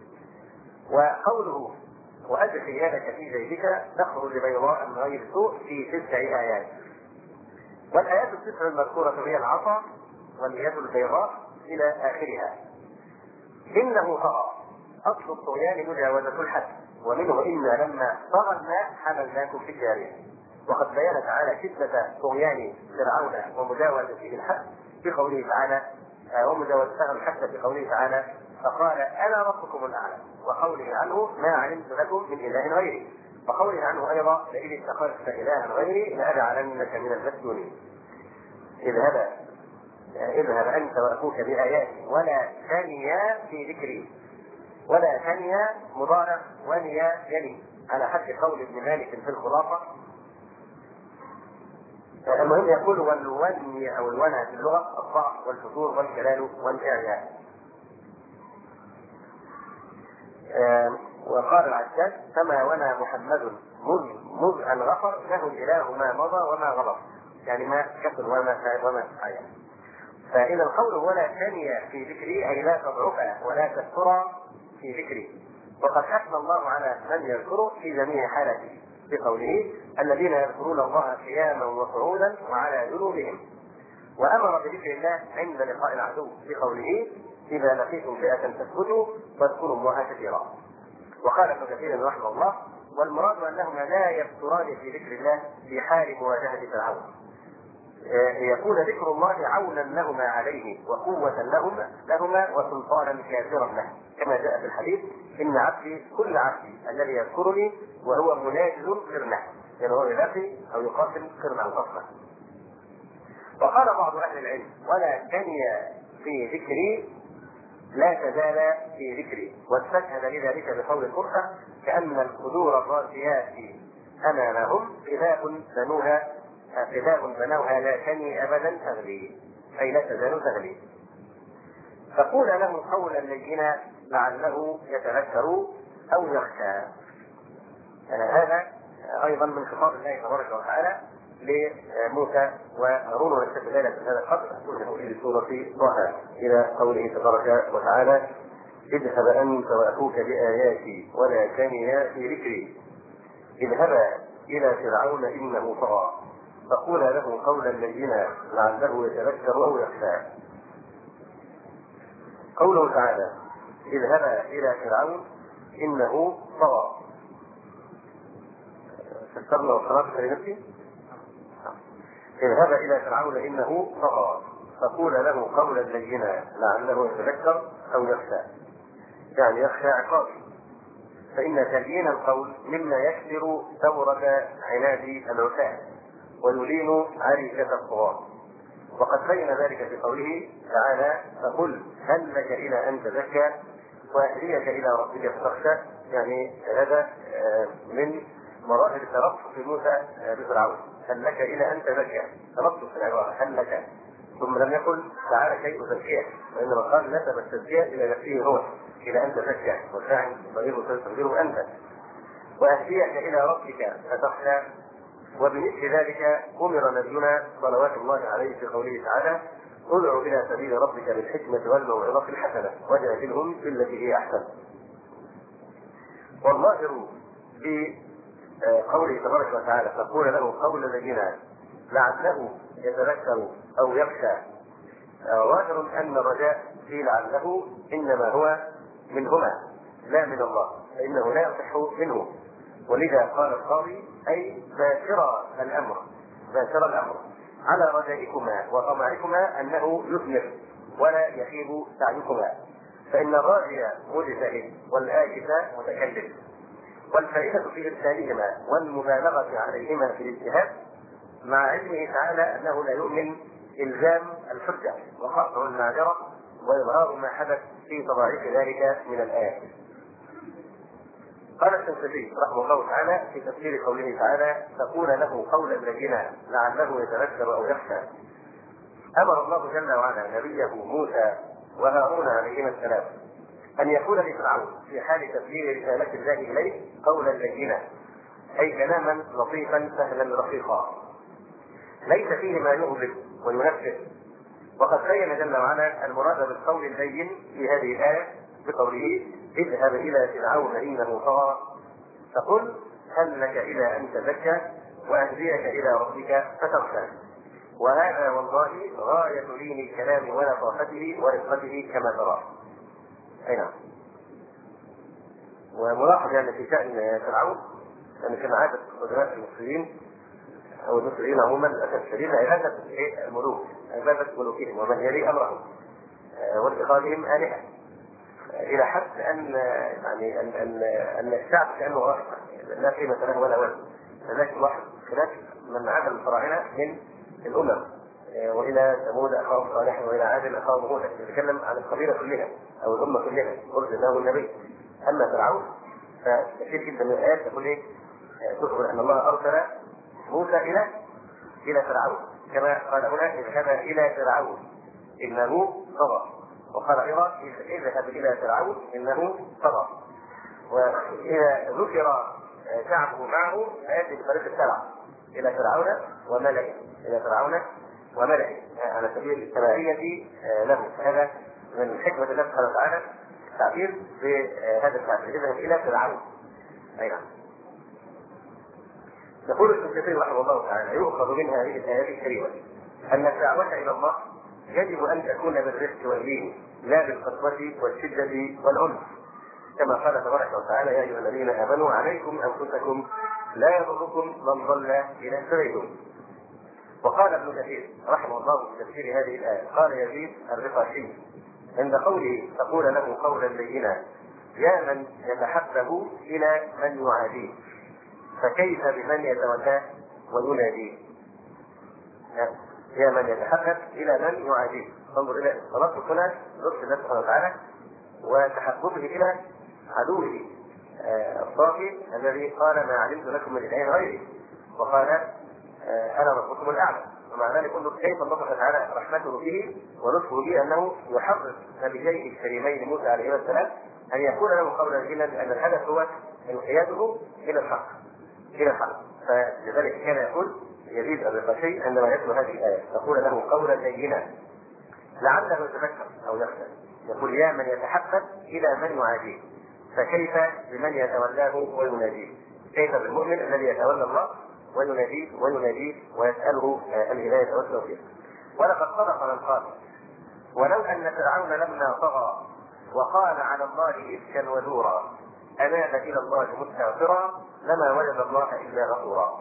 وقوله وأدخل يدك في جيبك تخرج بيضاء من غير سوء في تسع آيات. والآيات التسع المذكورة هي العصا واليد البيضاء إلى آخرها. إنه طغى، أصل الطغيان مجاوزة الحد، ومنه إنا لما طغى الماء حملناكم في الجارية. وقد بين تعالى شدة طغيان فرعون ومجاوزته الحد في قوله تعالى ومجاوزته الحد في قوله تعالى فقال أنا ربكم الأعلى، وقوله عنه ما علمت لكم من إله غيري، وقوله عنه أيضا لئن اتخذت إلها غيري لأجعلنك من المسجونين. اذهب اذهب أنت وأخوك بآياتي ولا ثانيا في ذكري. ولا ثانيا مضارع ونيا يلي على حد قول ابن مالك في الخلاصة. المهم يقول والوني أو الونى في اللغة الضعف والفتور والجلال والإعياء. آه وقال العجاج كما ونى محمد مذ مذ أن غفر له الإله ما مضى وما غلط، يعني ما كفر وما وما حيا. فإذا القول ولا ثانية في ذكري أي لا تضعف ولا تكثر في ذكري. وقد أثنى الله على من يذكره في جميع حالاته بقوله الذين يذكرون الله قياما وقعودا وعلى جنوبهم. وأمر بذكر الله عند لقاء العدو بقوله إذا لقيتم فئة فاثبتوا واذكروا الله كثيرا. وقال ابن كثير رحمه الله والمراد أنهما لا يكثران في ذكر الله في حال مواجهة فرعون، يكون ذكر الله عونا لهما عليه وقوة لهما لهما وسلطانا كافرا له، كما جاء في الحديث إن عبدي كل عبدي الذي يذكرني وهو مناجز قرنه، يعني هو يلاقي أو يقاتل قرنه قصنا. وقال بعض أهل العلم ولا تني في ذكري لا تزال في ذكري، واستشهد لذلك بقول القرآن كأن القدور الراسيات أمامهم كتاب بنوها كتاب بنوها لا تني أبدا تغلي، أي لا تزال تغلي. فقول له قولا لينا لعله يتذكر أو يخشى. آه هذا أيضا من خطاب الله تبارك وتعالى لموسى وهارون والاستدلال في هذا الخط كله في سورة طه إلى قوله تبارك وتعالى اذهب أنت وأخوك بآياتي ولا تنيا في ذكري اذهبا إلى فرعون إنه طغى فقولا له قولا لينا لعله يتذكر أو يخشى. قوله تعالى اذهبا إلى فرعون إنه طغى فاستغنى وصلاة لنفسه اذهب إلى فرعون إنه طغى فقول له قولا لينا لعله يتذكر أو يخشى، يعني يخشى عقابه، فإن تليين القول مما يكسر ثورة عناد العتاة ويلين عريكة الطغاة. وقد بين ذلك في قوله تعالى فقل هل لك إلى أن تزكى وأهديك إلى ربك فتخشى، يعني هذا من مراحل الترفق في موسى بفرعون، هل لك الى ان تزكى، ترفق في العباره هل لك، ثم لم يقل تعالى كي ازكيك، وانما قال نسب التزكيه الى نفسه هو الى ان تزكى، والفاعل ضمير تستقدره انت، واهديك الى ربك فتخشى. وبمثل ذلك امر نبينا صلوات الله عليه في قوله تعالى ادع الى سبيل ربك بالحكمه والموعظه الحسنه وجادلهم بالتي هي احسن. والظاهر بقوله تبارك وتعالى فقول له قولا لينا لعله يتذكر او يخشى، ظاهر ان الرجاء في لعله انما هو منهما لا من الله، فانه لا يصح منه. ولذا قال القاضي اي باشر الامر باشر الامر على رجائكما وطمعكما انه يثمر ولا يخيب سعيكما، فان الراجي مجتهد والاجز متكلف، والفائدة في إرسالهما والمبالغة عليهما في الاجتهاد مع علمه تعالى أنه لا يؤمن إلزام الحجة وقطع المعذرة وإظهار ما حدث في تضاعيف ذلك من الآيات. قال الشنقيطي رحمه الله تعالى في تفسير قوله تعالى تقول له قولا لينا لعله يتذكر أو يخشى، أمر الله جل وعلا نبيه موسى وهارون عليهما السلام أن يقول لفرعون في حال تبليغ رسالة الله إليه قولا لينا، أي كلاما لطيفا سهلا رقيقا. ليس فيه ما يغضب وينفر. وقد بين جل وعلا المراد بالقول اللين في هذه الآية بقوله اذهب إلى فرعون إنه طغى فقل هل لك إلى أن تزكى وأهديك إلى ربك فتخشى. وهذا والله غاية لين الكلام ولطافته ورقته كما ترى. أي نعم. وملاحظ يعني في شأن فرعون أن كان عادة قدرات المصريين أو المصريين عموما للأسف الشديد عبادة الملوك، عبادة ملوكهم ومن يلي أمرهم واتخاذهم آلهة، إلى حد أن يعني أن أن أن الشعب كأنه غائب لا قيمة له ولا وزن. لذلك واحد خلاف من عاد الفراعنة من الأمم، وإلى ثمود أخاهم صالح وإلى عاد أخاهم هود، يتكلم عن القبيلة كلها أو الأمة كلها أرسل له النبي. أما فرعون فكثير جدا من الآيات تقول إيه؟ تخبر أن الله أرسل موسى إلى إلى فرعون، كما قال هنا اذهب إلى فرعون إنه طغى، وقال أيضا اذهب إلى فرعون إنه طغى. وإذا ذكر شعبه معه فيأتي بطريق السبع إلى فرعون وملئه، إلى فرعون وملئه على سبيل التبعية له. هذا من حكمة الله سبحانه وتعالى التعبير بهذا التعبير اذهب إلى فرعون. أي نعم. يقول ابن كثير رحمه الله تعالى يؤخذ من هذه الآيات الكريمة أن الدعوة إلى الله يجب أن تكون بالرفق واللين لا بالقسوة والشدة والعنف، كما قال تبارك وتعالى يا أيها الذين آمنوا عليكم أنفسكم لا يضركم من ضل إذا اهتديتم. وقال ابن كثير رحمه الله في تفسير هذه الآية قال يزيد الرقاشي عند قوله تقول له قولا لينا يا من يتحبب إلى من يعاديه فكيف بمن يتولاه ويناديه. يا من يتحبب إلى من يعاديه، انظر إلى تلطف هنا لطف الله سبحانه وتعالى وتحببه إلى عدوه الصافي الذي قال ما علمت لكم من إله غيري، وقال أنا ربكم الأعلى. ومع ذلك انظر كيف الله سبحانه وتعالى رحمته به ولطفه به أنه يحرص نبييه الكريمين موسى عليه السلام أن يكون له قولا لينا، لأن الهدف هو انقياده إلى الحق إلى الحق. فلذلك كان يقول يزيد الرقاشي عندما يتلو هذه الآية تقول له قولا لينا لعله يتذكر أو يخشى. يقول يا من يتحبب إلى من يعاديه فكيف بمن يتولاه ويناديه. كيف بالمؤمن الذي يتولى الله ويناديه ويناديه ويسأله الهداية والتوفيق. ولقد صدق من قال ولو أن فرعون لما طغى وقال على الله إفكا وزورا أناب إلى الله مستغفرا لما وجد الله إلا غفورا.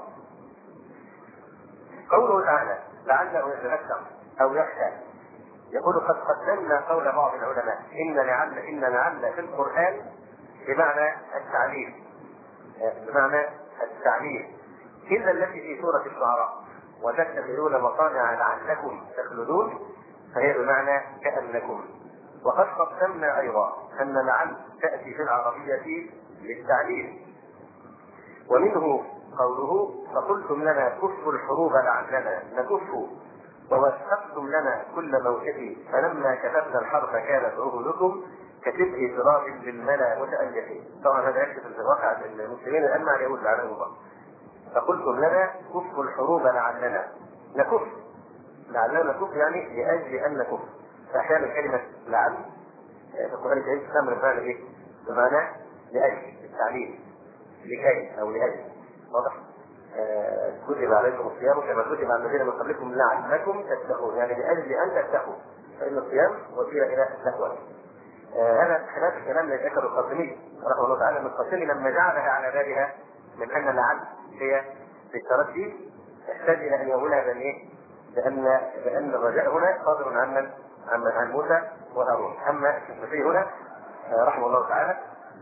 قوله تعالى لعله يتذكر أو يخشى يقول قد قدمنا قول بعض العلماء إن لعل إن لعل في القرآن بمعنى التعليل بمعنى التعليل إلا التي في سورة الشعراء وتتخذون مصانع لعلكم تخلدون فهي بمعنى كأنكم. وقد قدمنا أيضا أن لعل تأتي في العربية للتعليل، ومنه قوله فقلتم لنا كفوا الحروب لعلنا نكف ووثقتم لنا كل موكب فلما كتبنا الحرب كانت عهودكم كشبه سراب بالملا متألفين. طبعا هذا يكشف في الواقع المسلمين الآن مع اليهود لعنهم الله. فقلتم لنا كفوا الحروب لعلنا نكف، لعلنا نكف يعني لأجل أن نكف. فأحيانا كلمة لعل في القرآن الكريم تستعمل بمعنى إيه؟ بمعنى لأجل التعليل لكي أو لأجل. واضح؟ آه كتب عليكم الصيام كما كتب على الذين من قبلكم لعلكم تتقون، يعني لأجل أن تتقوا، فإن الصيام وسيلة إلى التقوى. آه هذا خلاف الكلام الذي ذكره القاسمي رحمه الله تعالى. من القاسمي لما جعلها على بابها من أن لعل هي في التردي يحتاج إلى أن يقولها بأن إيه؟ لأن لأن الرجاء هنا صادر عن من؟ عن عن موسى وهارون. أما الشافعي هنا آه رحمه الله تعالى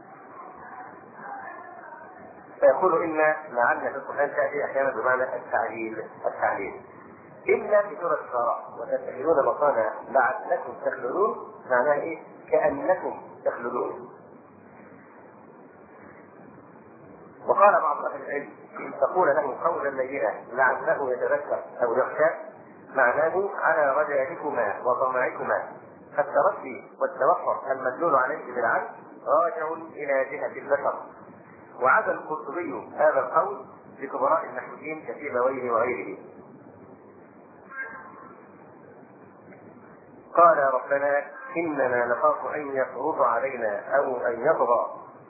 فيقول إن لعل في القرآن تأتي أحيانا بمعنى التعليل التعليل إلا في سورة الشعراء وتتخذون مصانع لعلكم تخلدون معناه إيه؟ كأنكم تخلدون. وقال بعض أهل العلم تقول له قولا لينا لعله يتذكر أو يخشى معناه على رجائكما وطمعكما. الترفي والتوقف المدلول عليه بالعدل راجع إلى جهة البشر. وعزى القرطبي هذا القول لكبراء النحويين كسيبويه وغيره. قال ربنا إننا نخاف أن يفرض علينا أو أن يطغى.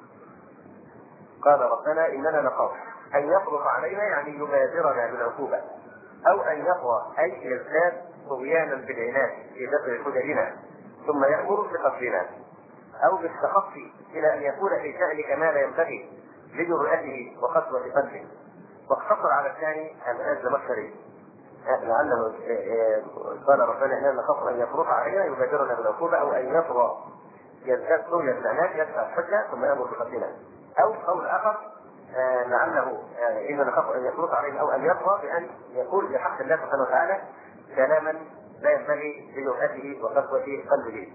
قال ربنا إننا نخاف أن يفرض علينا يعني يبادرنا بالعقوبة، أو أن يطغى أي يزداد طغيانا بالعناد في دفع حججنا ثم يأمر بقتلنا، أو بالتخفي إلى أن يكون في شأنك ما لا ينبغي لجرأته وقسوة قلبه. واقتصر على الثاني الزمخشري لعله قال ربنا إننا نخاف أن يفرض علينا يبادرنا بالعقوبة، أو أن يطغى يزداد طغيا بالعناد يدفع الحجة ثم يأمر بقتلنا. أو قول آخر لعله إننا نخاف أن يفرض علينا أو أن يطغى بأن يقول بحق الله سبحانه وتعالى كلاما لا ينبغي لجرأته وقسوة قلبه.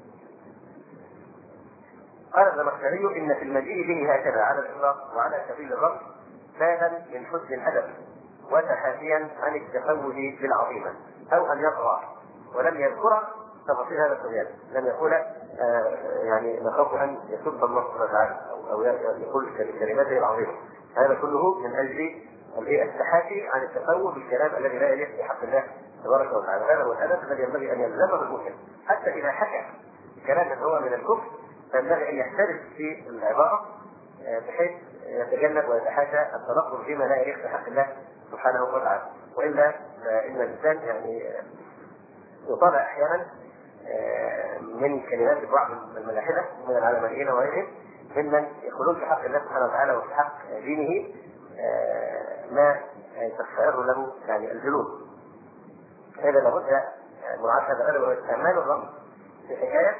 قال الزمخشري إن في المجيء به هكذا على الإطلاق وعلى سبيل الرفض بابا من حسن الأدب وتحافيا عن التفوه بالعظيمة، أو أن يطغى، ولم يذكر تفاصيل هذا الطغيان، لم يقول آه يعني نخاف أن يسب الله سبحانه وتعالى أو, أو يقول كلماته العظيمة. هذا كله من أجل التحافي عن التفوه بالكلام الذي لا يليق بحق الله تبارك وتعالى. هذا هو الأدب الذي ينبغي أن يلزمه المسلم، حتى إذا حكى كلام هو من الكفر فينبغي أن يحترف في العبارة بحيث يتجنب ويتحاشى التنقل فيما لا يليق بحق الله سبحانه وتعالى. وإلا إن الإنسان يعني يطالع أحيانا من كلمات بعض الملاحدة من العلمانيين وغيرهم ممن يقولون في حق الله سبحانه وتعالى وفي حق دينه ما تستعر له يعني الجلود. هذا لابد مراعاة هذا الأدب واستعمال الرمز في حكاية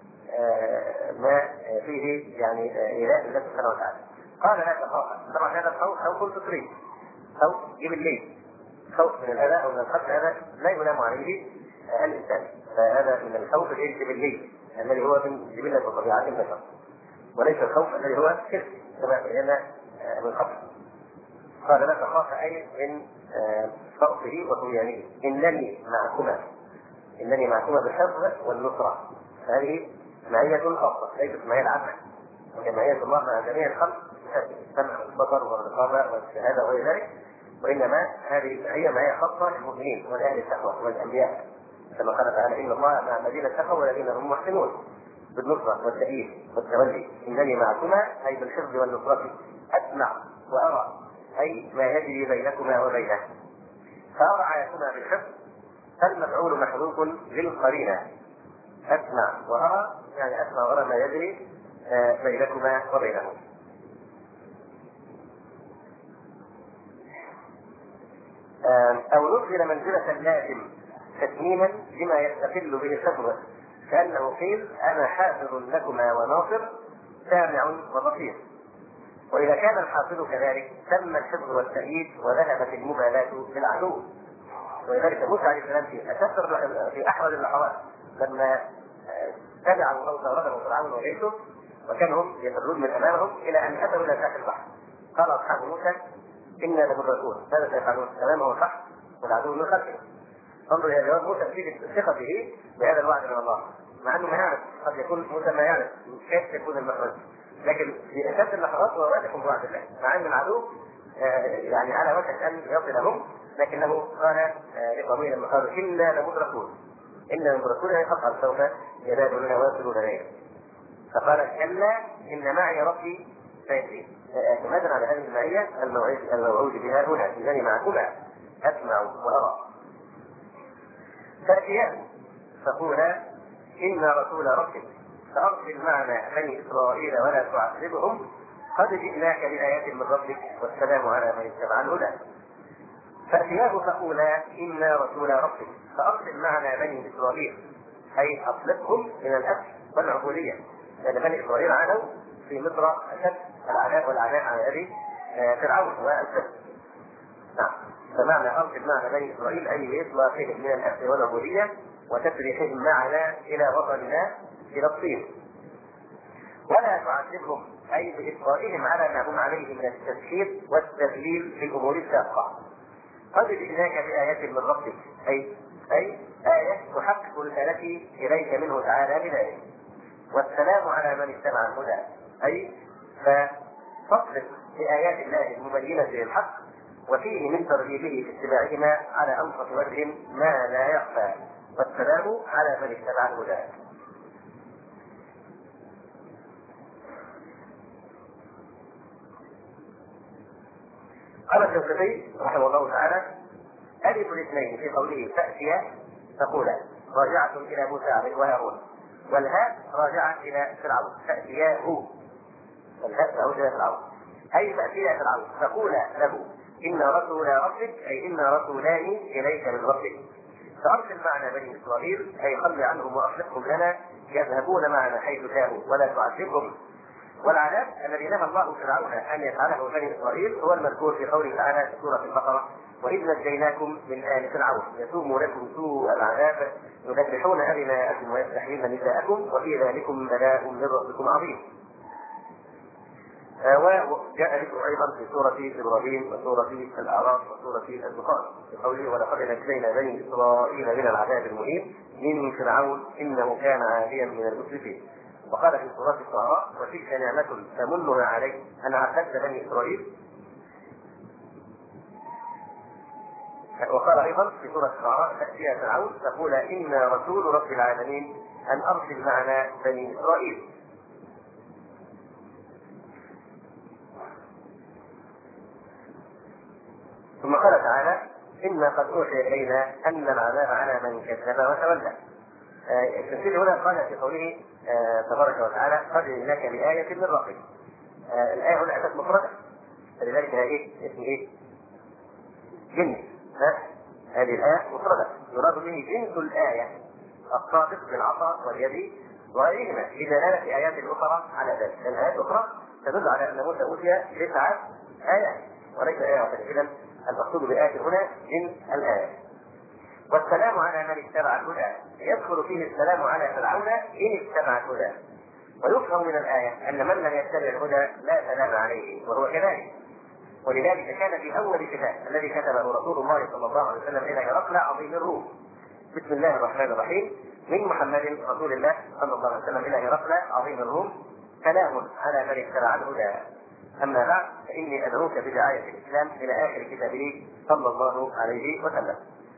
ما فيه يعني إله الله سبحانه وتعالى. قال لا تخاف. طبعا هذا الخوف خوف فطري، خوف جيب الليل، خوف من الأذى أو من الخطر، هذا لا يلام عليه الإنسان، فهذا من الخوف الذي جيب الليل الذي هو من جبلة وطبيعة البشر، وليس الخوف الذي هو شرك كما بينا من قبل. قال لا تخاف أي من خوفه وطغيانه. إنني معكما، إنني معكما بالحفظ والنصرة. هذه معية خاصة ليست معية عامة، وجمعية الله مع جميع الخلق السمع والبصر والرقابة والشهادة وغير ذلك، وإنما هذه معية معية خاصة للمؤمنين ولأهل التقوى والأنبياء، كما قال تعالى إن الله مع الذين اتقوا والذين هم محسنون بالنصرة والتأييد والتولي. إنني معكما أي بالحفظ والنصرة، أسمع وأرى أي ما يجري بينكما وبينه. فأرى آياتنا بالحفظ المفعول محذوف للقرينة، أسمع وأرى يعني أسمع وأرى ما يجري بينكما وبينهم. أو نزل منزلة اللازم تسميما لما يستقل به الحفظ، كأنه قيل أنا حافظ لكما وناصر سامع وبصير. وإذا كان الحافظ كذلك تم الحفظ والتأييد وذهبت المبالاة بالعدو. ولذلك موسى عليه السلام في أسفر في أحرج اللحظات لما تبعوا أو ضربوا فرعون وجيشه وكانوا هم يفرون من أمامهم إلى أن أتوا إلى ساحل البحر. قال أصحاب موسى إنا لمدركون، ماذا سيفعلون؟ أمامه البحر والعدو من خلفه. انظر إلى جواب موسى في ثقته بهذا الوعد من الله، مع أنه ما يعرف، قد يكون موسى ما يعرف كيف يكون المخرج، لكن في أشد اللحظات هو واثق بوعد الله، مع أن العدو يعني على وشك أن يصلهم، لكنه قال لقومه لما قالوا إنا لمدركون، إنا لمدركون أي قطعا سوف ينالون ويصلون إليه. فقال كلا إن معي ربي سيهدين، اعتمادا على هذه المعية الموعود بها هنا إنني معكما أسمع وأرى. فأتيان فقولا إنا رسول ربك فأرسل معنا بني إسرائيل ولا تعذبهم قد جئناك بآيات من ربك والسلام على من اتبع الهدى. فأتياه فقولا إنا رسول ربك فأرسل معنا بني إسرائيل أي أطلقهم من الأسر والعبودية، لأن بني إسرائيل عانوا في مصر أشد العناء والعناء على أبي فرعون والسبت. نعم، فمعنى أرسل معنا بني إسرائيل أي إطلاقهم من الأسر والعبودية وتسريحهم معنا إلى وطننا إلى الصين. ولا تعذبهم أي بإسرائيلهم على ما هم عليه من التسخير والتذليل في الأمور السابقة. قد جئناك بآيات من ربك أي أي آية تحقق رسالتي إليك منه تعالى بذلك، والسلام على من اتبع الهدى أي فتصدق بآيات الله المبينة للحق وفيه من ترغيبه في اتباعهما على أنصف وجه ما لا يخفى والسلام على من اتبع الهدى. قال الشافعي رحمه الله تعالى: ألف الاثنين في قوله تأتي تقولا راجعة إلى موسى وهارون، والهاء راجعة إلى فرعون تأتياه، والهاء تعود إلى فرعون أي تأتي إلى فرعون تقولا له إن رسول ربك أي إن رسولان إليك من ربك، فأرسل معنا بني إسرائيل أي خل عنهم وأصلحهم لنا يذهبون معنا حيث شاءوا ولا تعذبهم. والعذاب الذي نهى الله فرعون ان يفعله بني اسرائيل هو المذكور في قوله تعالى في سوره البقره: واذ نجيناكم من ال فرعون يسومونكم سوء العذاب يذبحون ابناءكم ويستحيون نساءكم وفي ذلكم بلاء من ربكم عظيم. وجاء ذكر ايضا في سوره ابراهيم وسوره الاعراف وسوره الدخان في قوله: ولقد نجينا بني اسرائيل من العذاب المهين من فرعون انه كان عاليا من المسرفين. وقال في سورة الشعراء: وتلك نعمة تمنها عليك أن عبدت بني إسرائيل. وقال أيضا في سورة الشعراء: تأتي فرعون تقول إنا رسول رب العالمين أن أرسل معنا بني إسرائيل. ثم قال تعالى: إنا قد أوحي إلينا أن العذاب على من كذب وتولى. التفسير هنا قال في قوله آه تبارك وتعالى: قد لك بآية من ربك. آه الآية هنا أتت مفردة، فلذلك هي إيه؟ اسم إيه؟ جنس. هذه الآية مفردة يراد به جنس الآية الصادق بالعصا واليد وغيرهما بدلالة آيات أخرى على ذلك. الآيات الأخرى تدل على أن موسى أوتي تسعة آيات وليس آية واحدة. إذن المقصود بالآية هنا جنس الآية. والسلام على من اتبع الهدى يدخل فيه السلام على فرعون إن اتبع الهدى. ويفهم من الآية أن من لم يتبع الهدى لا سلام عليه، وهو كذلك. ولذلك كان في أول كتاب الذي كتبه رسول الله صلى الله عليه وسلم إلى هرقل عظيم الروم: بسم الله الرحمن الرحيم، من محمد رسول الله صلى الله عليه وسلم إلى هرقل عظيم الروم، سلام على من اتبع الهدى. أما بعد فإني أدعوك بدعاية الإسلام إلى آخر كتابه صلى الله عليه وسلم.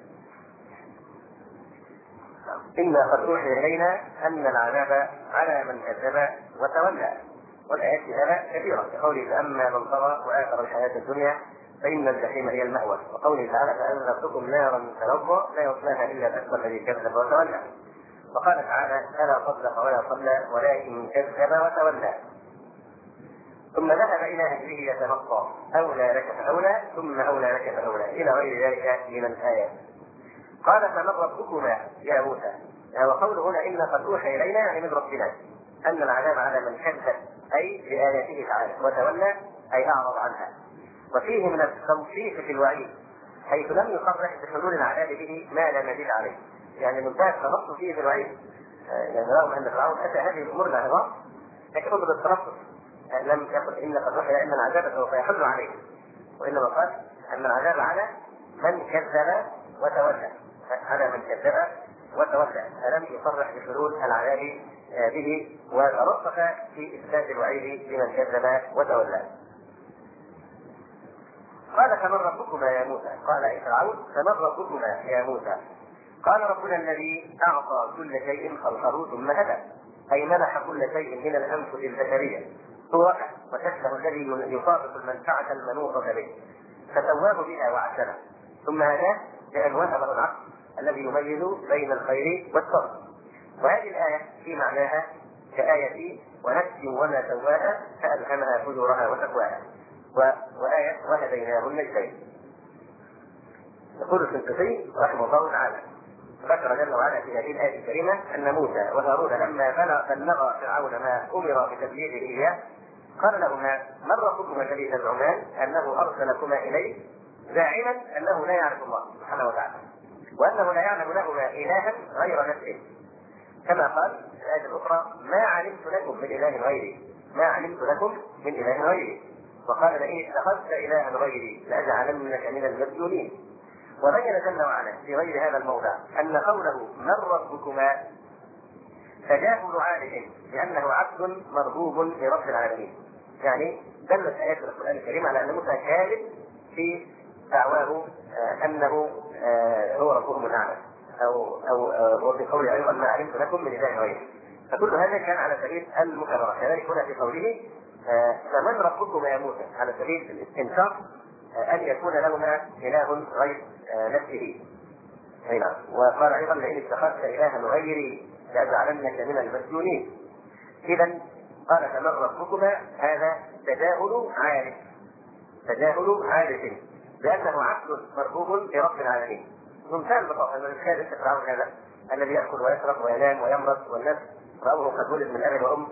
إنا قد أوحي إلينا أن العذاب على من كذب وتولى. والآيات هذا كثيرة كقوله: فأما من طغى وآثر الحياة الدنيا فإن الجحيم هي المأوى، وقوله تعالى: فأنذرتكم نارا تلظى لا يصلاها إلا الأشقى الذي كذب وتولى. وقال تعالى: فلا صدق ولا صلى ولكن كذب وتولى. ثم ذهب إلى أهله يتمطى: أولى لك فأولى ثم أولى لك فأولى إلى غير ذلك من الآيات. قال: فمن ربكما يا موسى؟ وقوله هنا إن قد أوحي إلينا يعني من ربنا أن العذاب على من كذب أي بآياته تعالى وتولى أي أعرض عنها. وفيه من التوصيف في الوعيد حيث لم يصرح بحلول العذاب به ما لا مزيد عليه، يعني منتهى التنصف فيه في الوعيد. يعني رغم أن فرعون أتى هذه الأمور العظام لكنه بالتنصف لم يقل إن قد أوحي أن العذاب سوف يحل عليه، وإنما قال أن العذاب على من كذب وتولى، على من كذب وتولى، فلم يصرح بحلول العذاب به ورفق في إثبات الوعيد لمن كذب وتولى. قال: فمن ربكما يا موسى؟ قال أي فرعون: فمن ربكما يا موسى؟ قال: ربنا الذي أعطى كل شيء خلقه ثم هدى، أي منح كل شيء من الأنفس البشرية صورته وشكله الذي يصادق المنفعة المنوطة به، فسواه بها وعسله، ثم هداه لأن وهبه العقل الذي يميز بين الخير والشر. وهذه الآية في معناها كآية ونفس وما سواها فألهمها فجورها وتقواها، وآية وهديناه النجدين. يقول الشنقيطي رحمه الله تعالى: ذكر جل وعلا في هذه الآية الكريمة أن موسى وهارون لما بلغ فرعون ما أمر بتبليغه إياه قال لهما: من ربكما الذي تزعمان أنه أرسلكما إليه، زاعما أنه لا يعرف الله سبحانه وتعالى وأنه لا يعلم لهما إلها غير نفسه، كما قال في الآية الأخرى: ما علمت لكم من إله غيري، ما علمت لكم من إله غيري. وقال: لئن اتخذت إلها غيري لأجعلنك من المسجونين. وبين جل وعلا في غير هذا الموضع أن قوله من ربكما تجاهل عالم لأنه عبد مرغوب لرب العالمين، يعني دلت آيات القرآن الكريم على أن موسى كاذب في دعواه أنه هو ربهم الأعلى او او وفي قوله ايضا ما علمت لكم من اله غيره. فكل هذا كان على سبيل المكرره. كذلك هنا في قوله فمن ربكما يا موسى على سبيل الاستنشاق ان يكون لهما اله غير نفسه. اي نعم. وقال ايضا لئن اتخذت الها غيري لاجعلنك من المسجونين. اذا قال فمن ربكما هذا تجاهل عارف، تجاهل عارف لانه عقل مربوب لرب العالمين. ممثال بطاقه من الخير انت فرعون هذا الذي ياكل ويشرب وينام ويمرض والناس راوه قد ولد من اب وام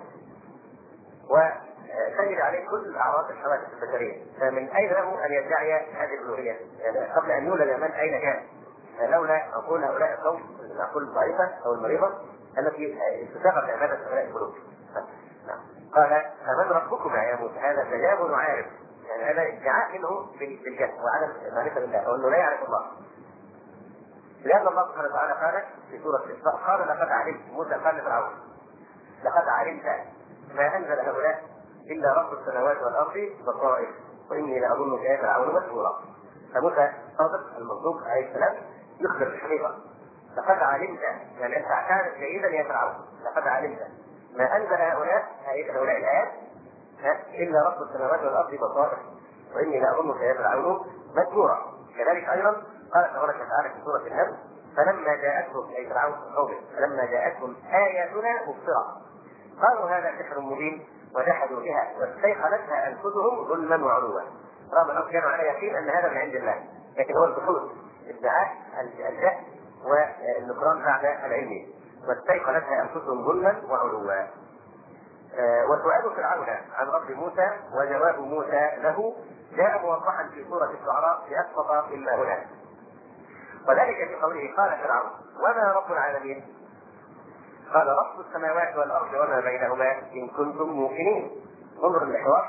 وتجد عليه كل اعراض الحوادث البشريه. فمن اين له ان يدعي هذه الالوهيه؟ يعني قبل ان يولد من اين كان؟ لولا عقول هؤلاء القوم، العقول الضعيفه او المريضه التي استساغت عباده هؤلاء الملوك. قال فمن ربكما يا موسى هذا تجاهل عارف، يعني هذا ادعاء منه بالجهل وعدم معرفه بالله او انه لا يعرف الله. لأن الله سبحانه وتعالى قال في سورة الإسراء قال لقد علمت، موسى قال لفرعون لقد علمت ما أنزل هؤلاء إلا رب السماوات والأرض بصائر وإني لأظنك يا فرعون مسحورا. فموسى صادق المصدوق عليه السلام يخبر بالحقيقة. لقد علمت يعني أنت تعرف جيدا يا فرعون لقد علمت ما أنزل هؤلاء هؤلاء الآيات إلا رب السماوات والأرض بصائر وإني لأظنك يا فرعون مسحورا. كذلك أيضا قال تبارك وتعالى في سورة النمل فلما جاءتهم أي فرعون قومه فلما جاءتهم آياتنا مبصرة قالوا هذا سحر مبين وجحدوا بها واستيقنتها أنفسهم ظلما وعلوا. رغم أنهم كانوا على يقين أن هذا من عند الله، لكن هو الجحود ادعاء الجهل والنكران بعد العلم. واستيقنتها أنفسهم ظلما وعلوا. آه وسؤال فرعون عن رب موسى وجواب موسى له جاء موضحا في سورة الشعراء بأسقط مما هناك. وذلك في قوله قال فرعون وما رب العالمين؟ قال رب السماوات والأرض وما بينهما إن كنتم موقنين. انظر الحوار.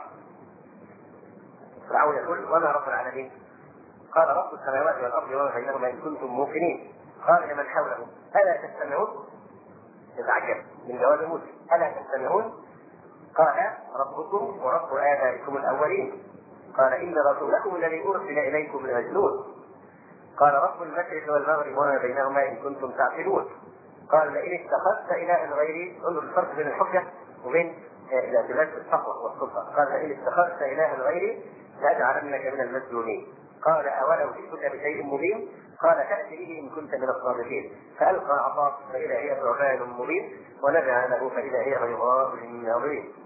فرعون يقول وما رب العالمين؟ قال رب السماوات والأرض وما بينهما إن كنتم موقنين. قال لمن حوله ألا تستمعون؟ يتعجب من جواب موسى ألا تستمعون؟ قال ربكم ورب آبائكم الأولين. قال إن رسولكم الذي أرسل إليكم لمجنون. قال رب المشرق والمغرب وما بينهما إن كنتم تعقلون. قال لئن اتخذت إلها غيري. انظر الفرق بين الحجة وبين الاعتماد بالتقوى والسلطة. قال لئن اتخذت إلها غيري لأجعلنك من المسجونين. قال أولو جئتك بشيء مبين؟ قال فأت به إن كنت من الصادقين. فألقى عصاه فإذا هي ثعبان مبين ونزع له فإذا هي بيضاء للناظرين.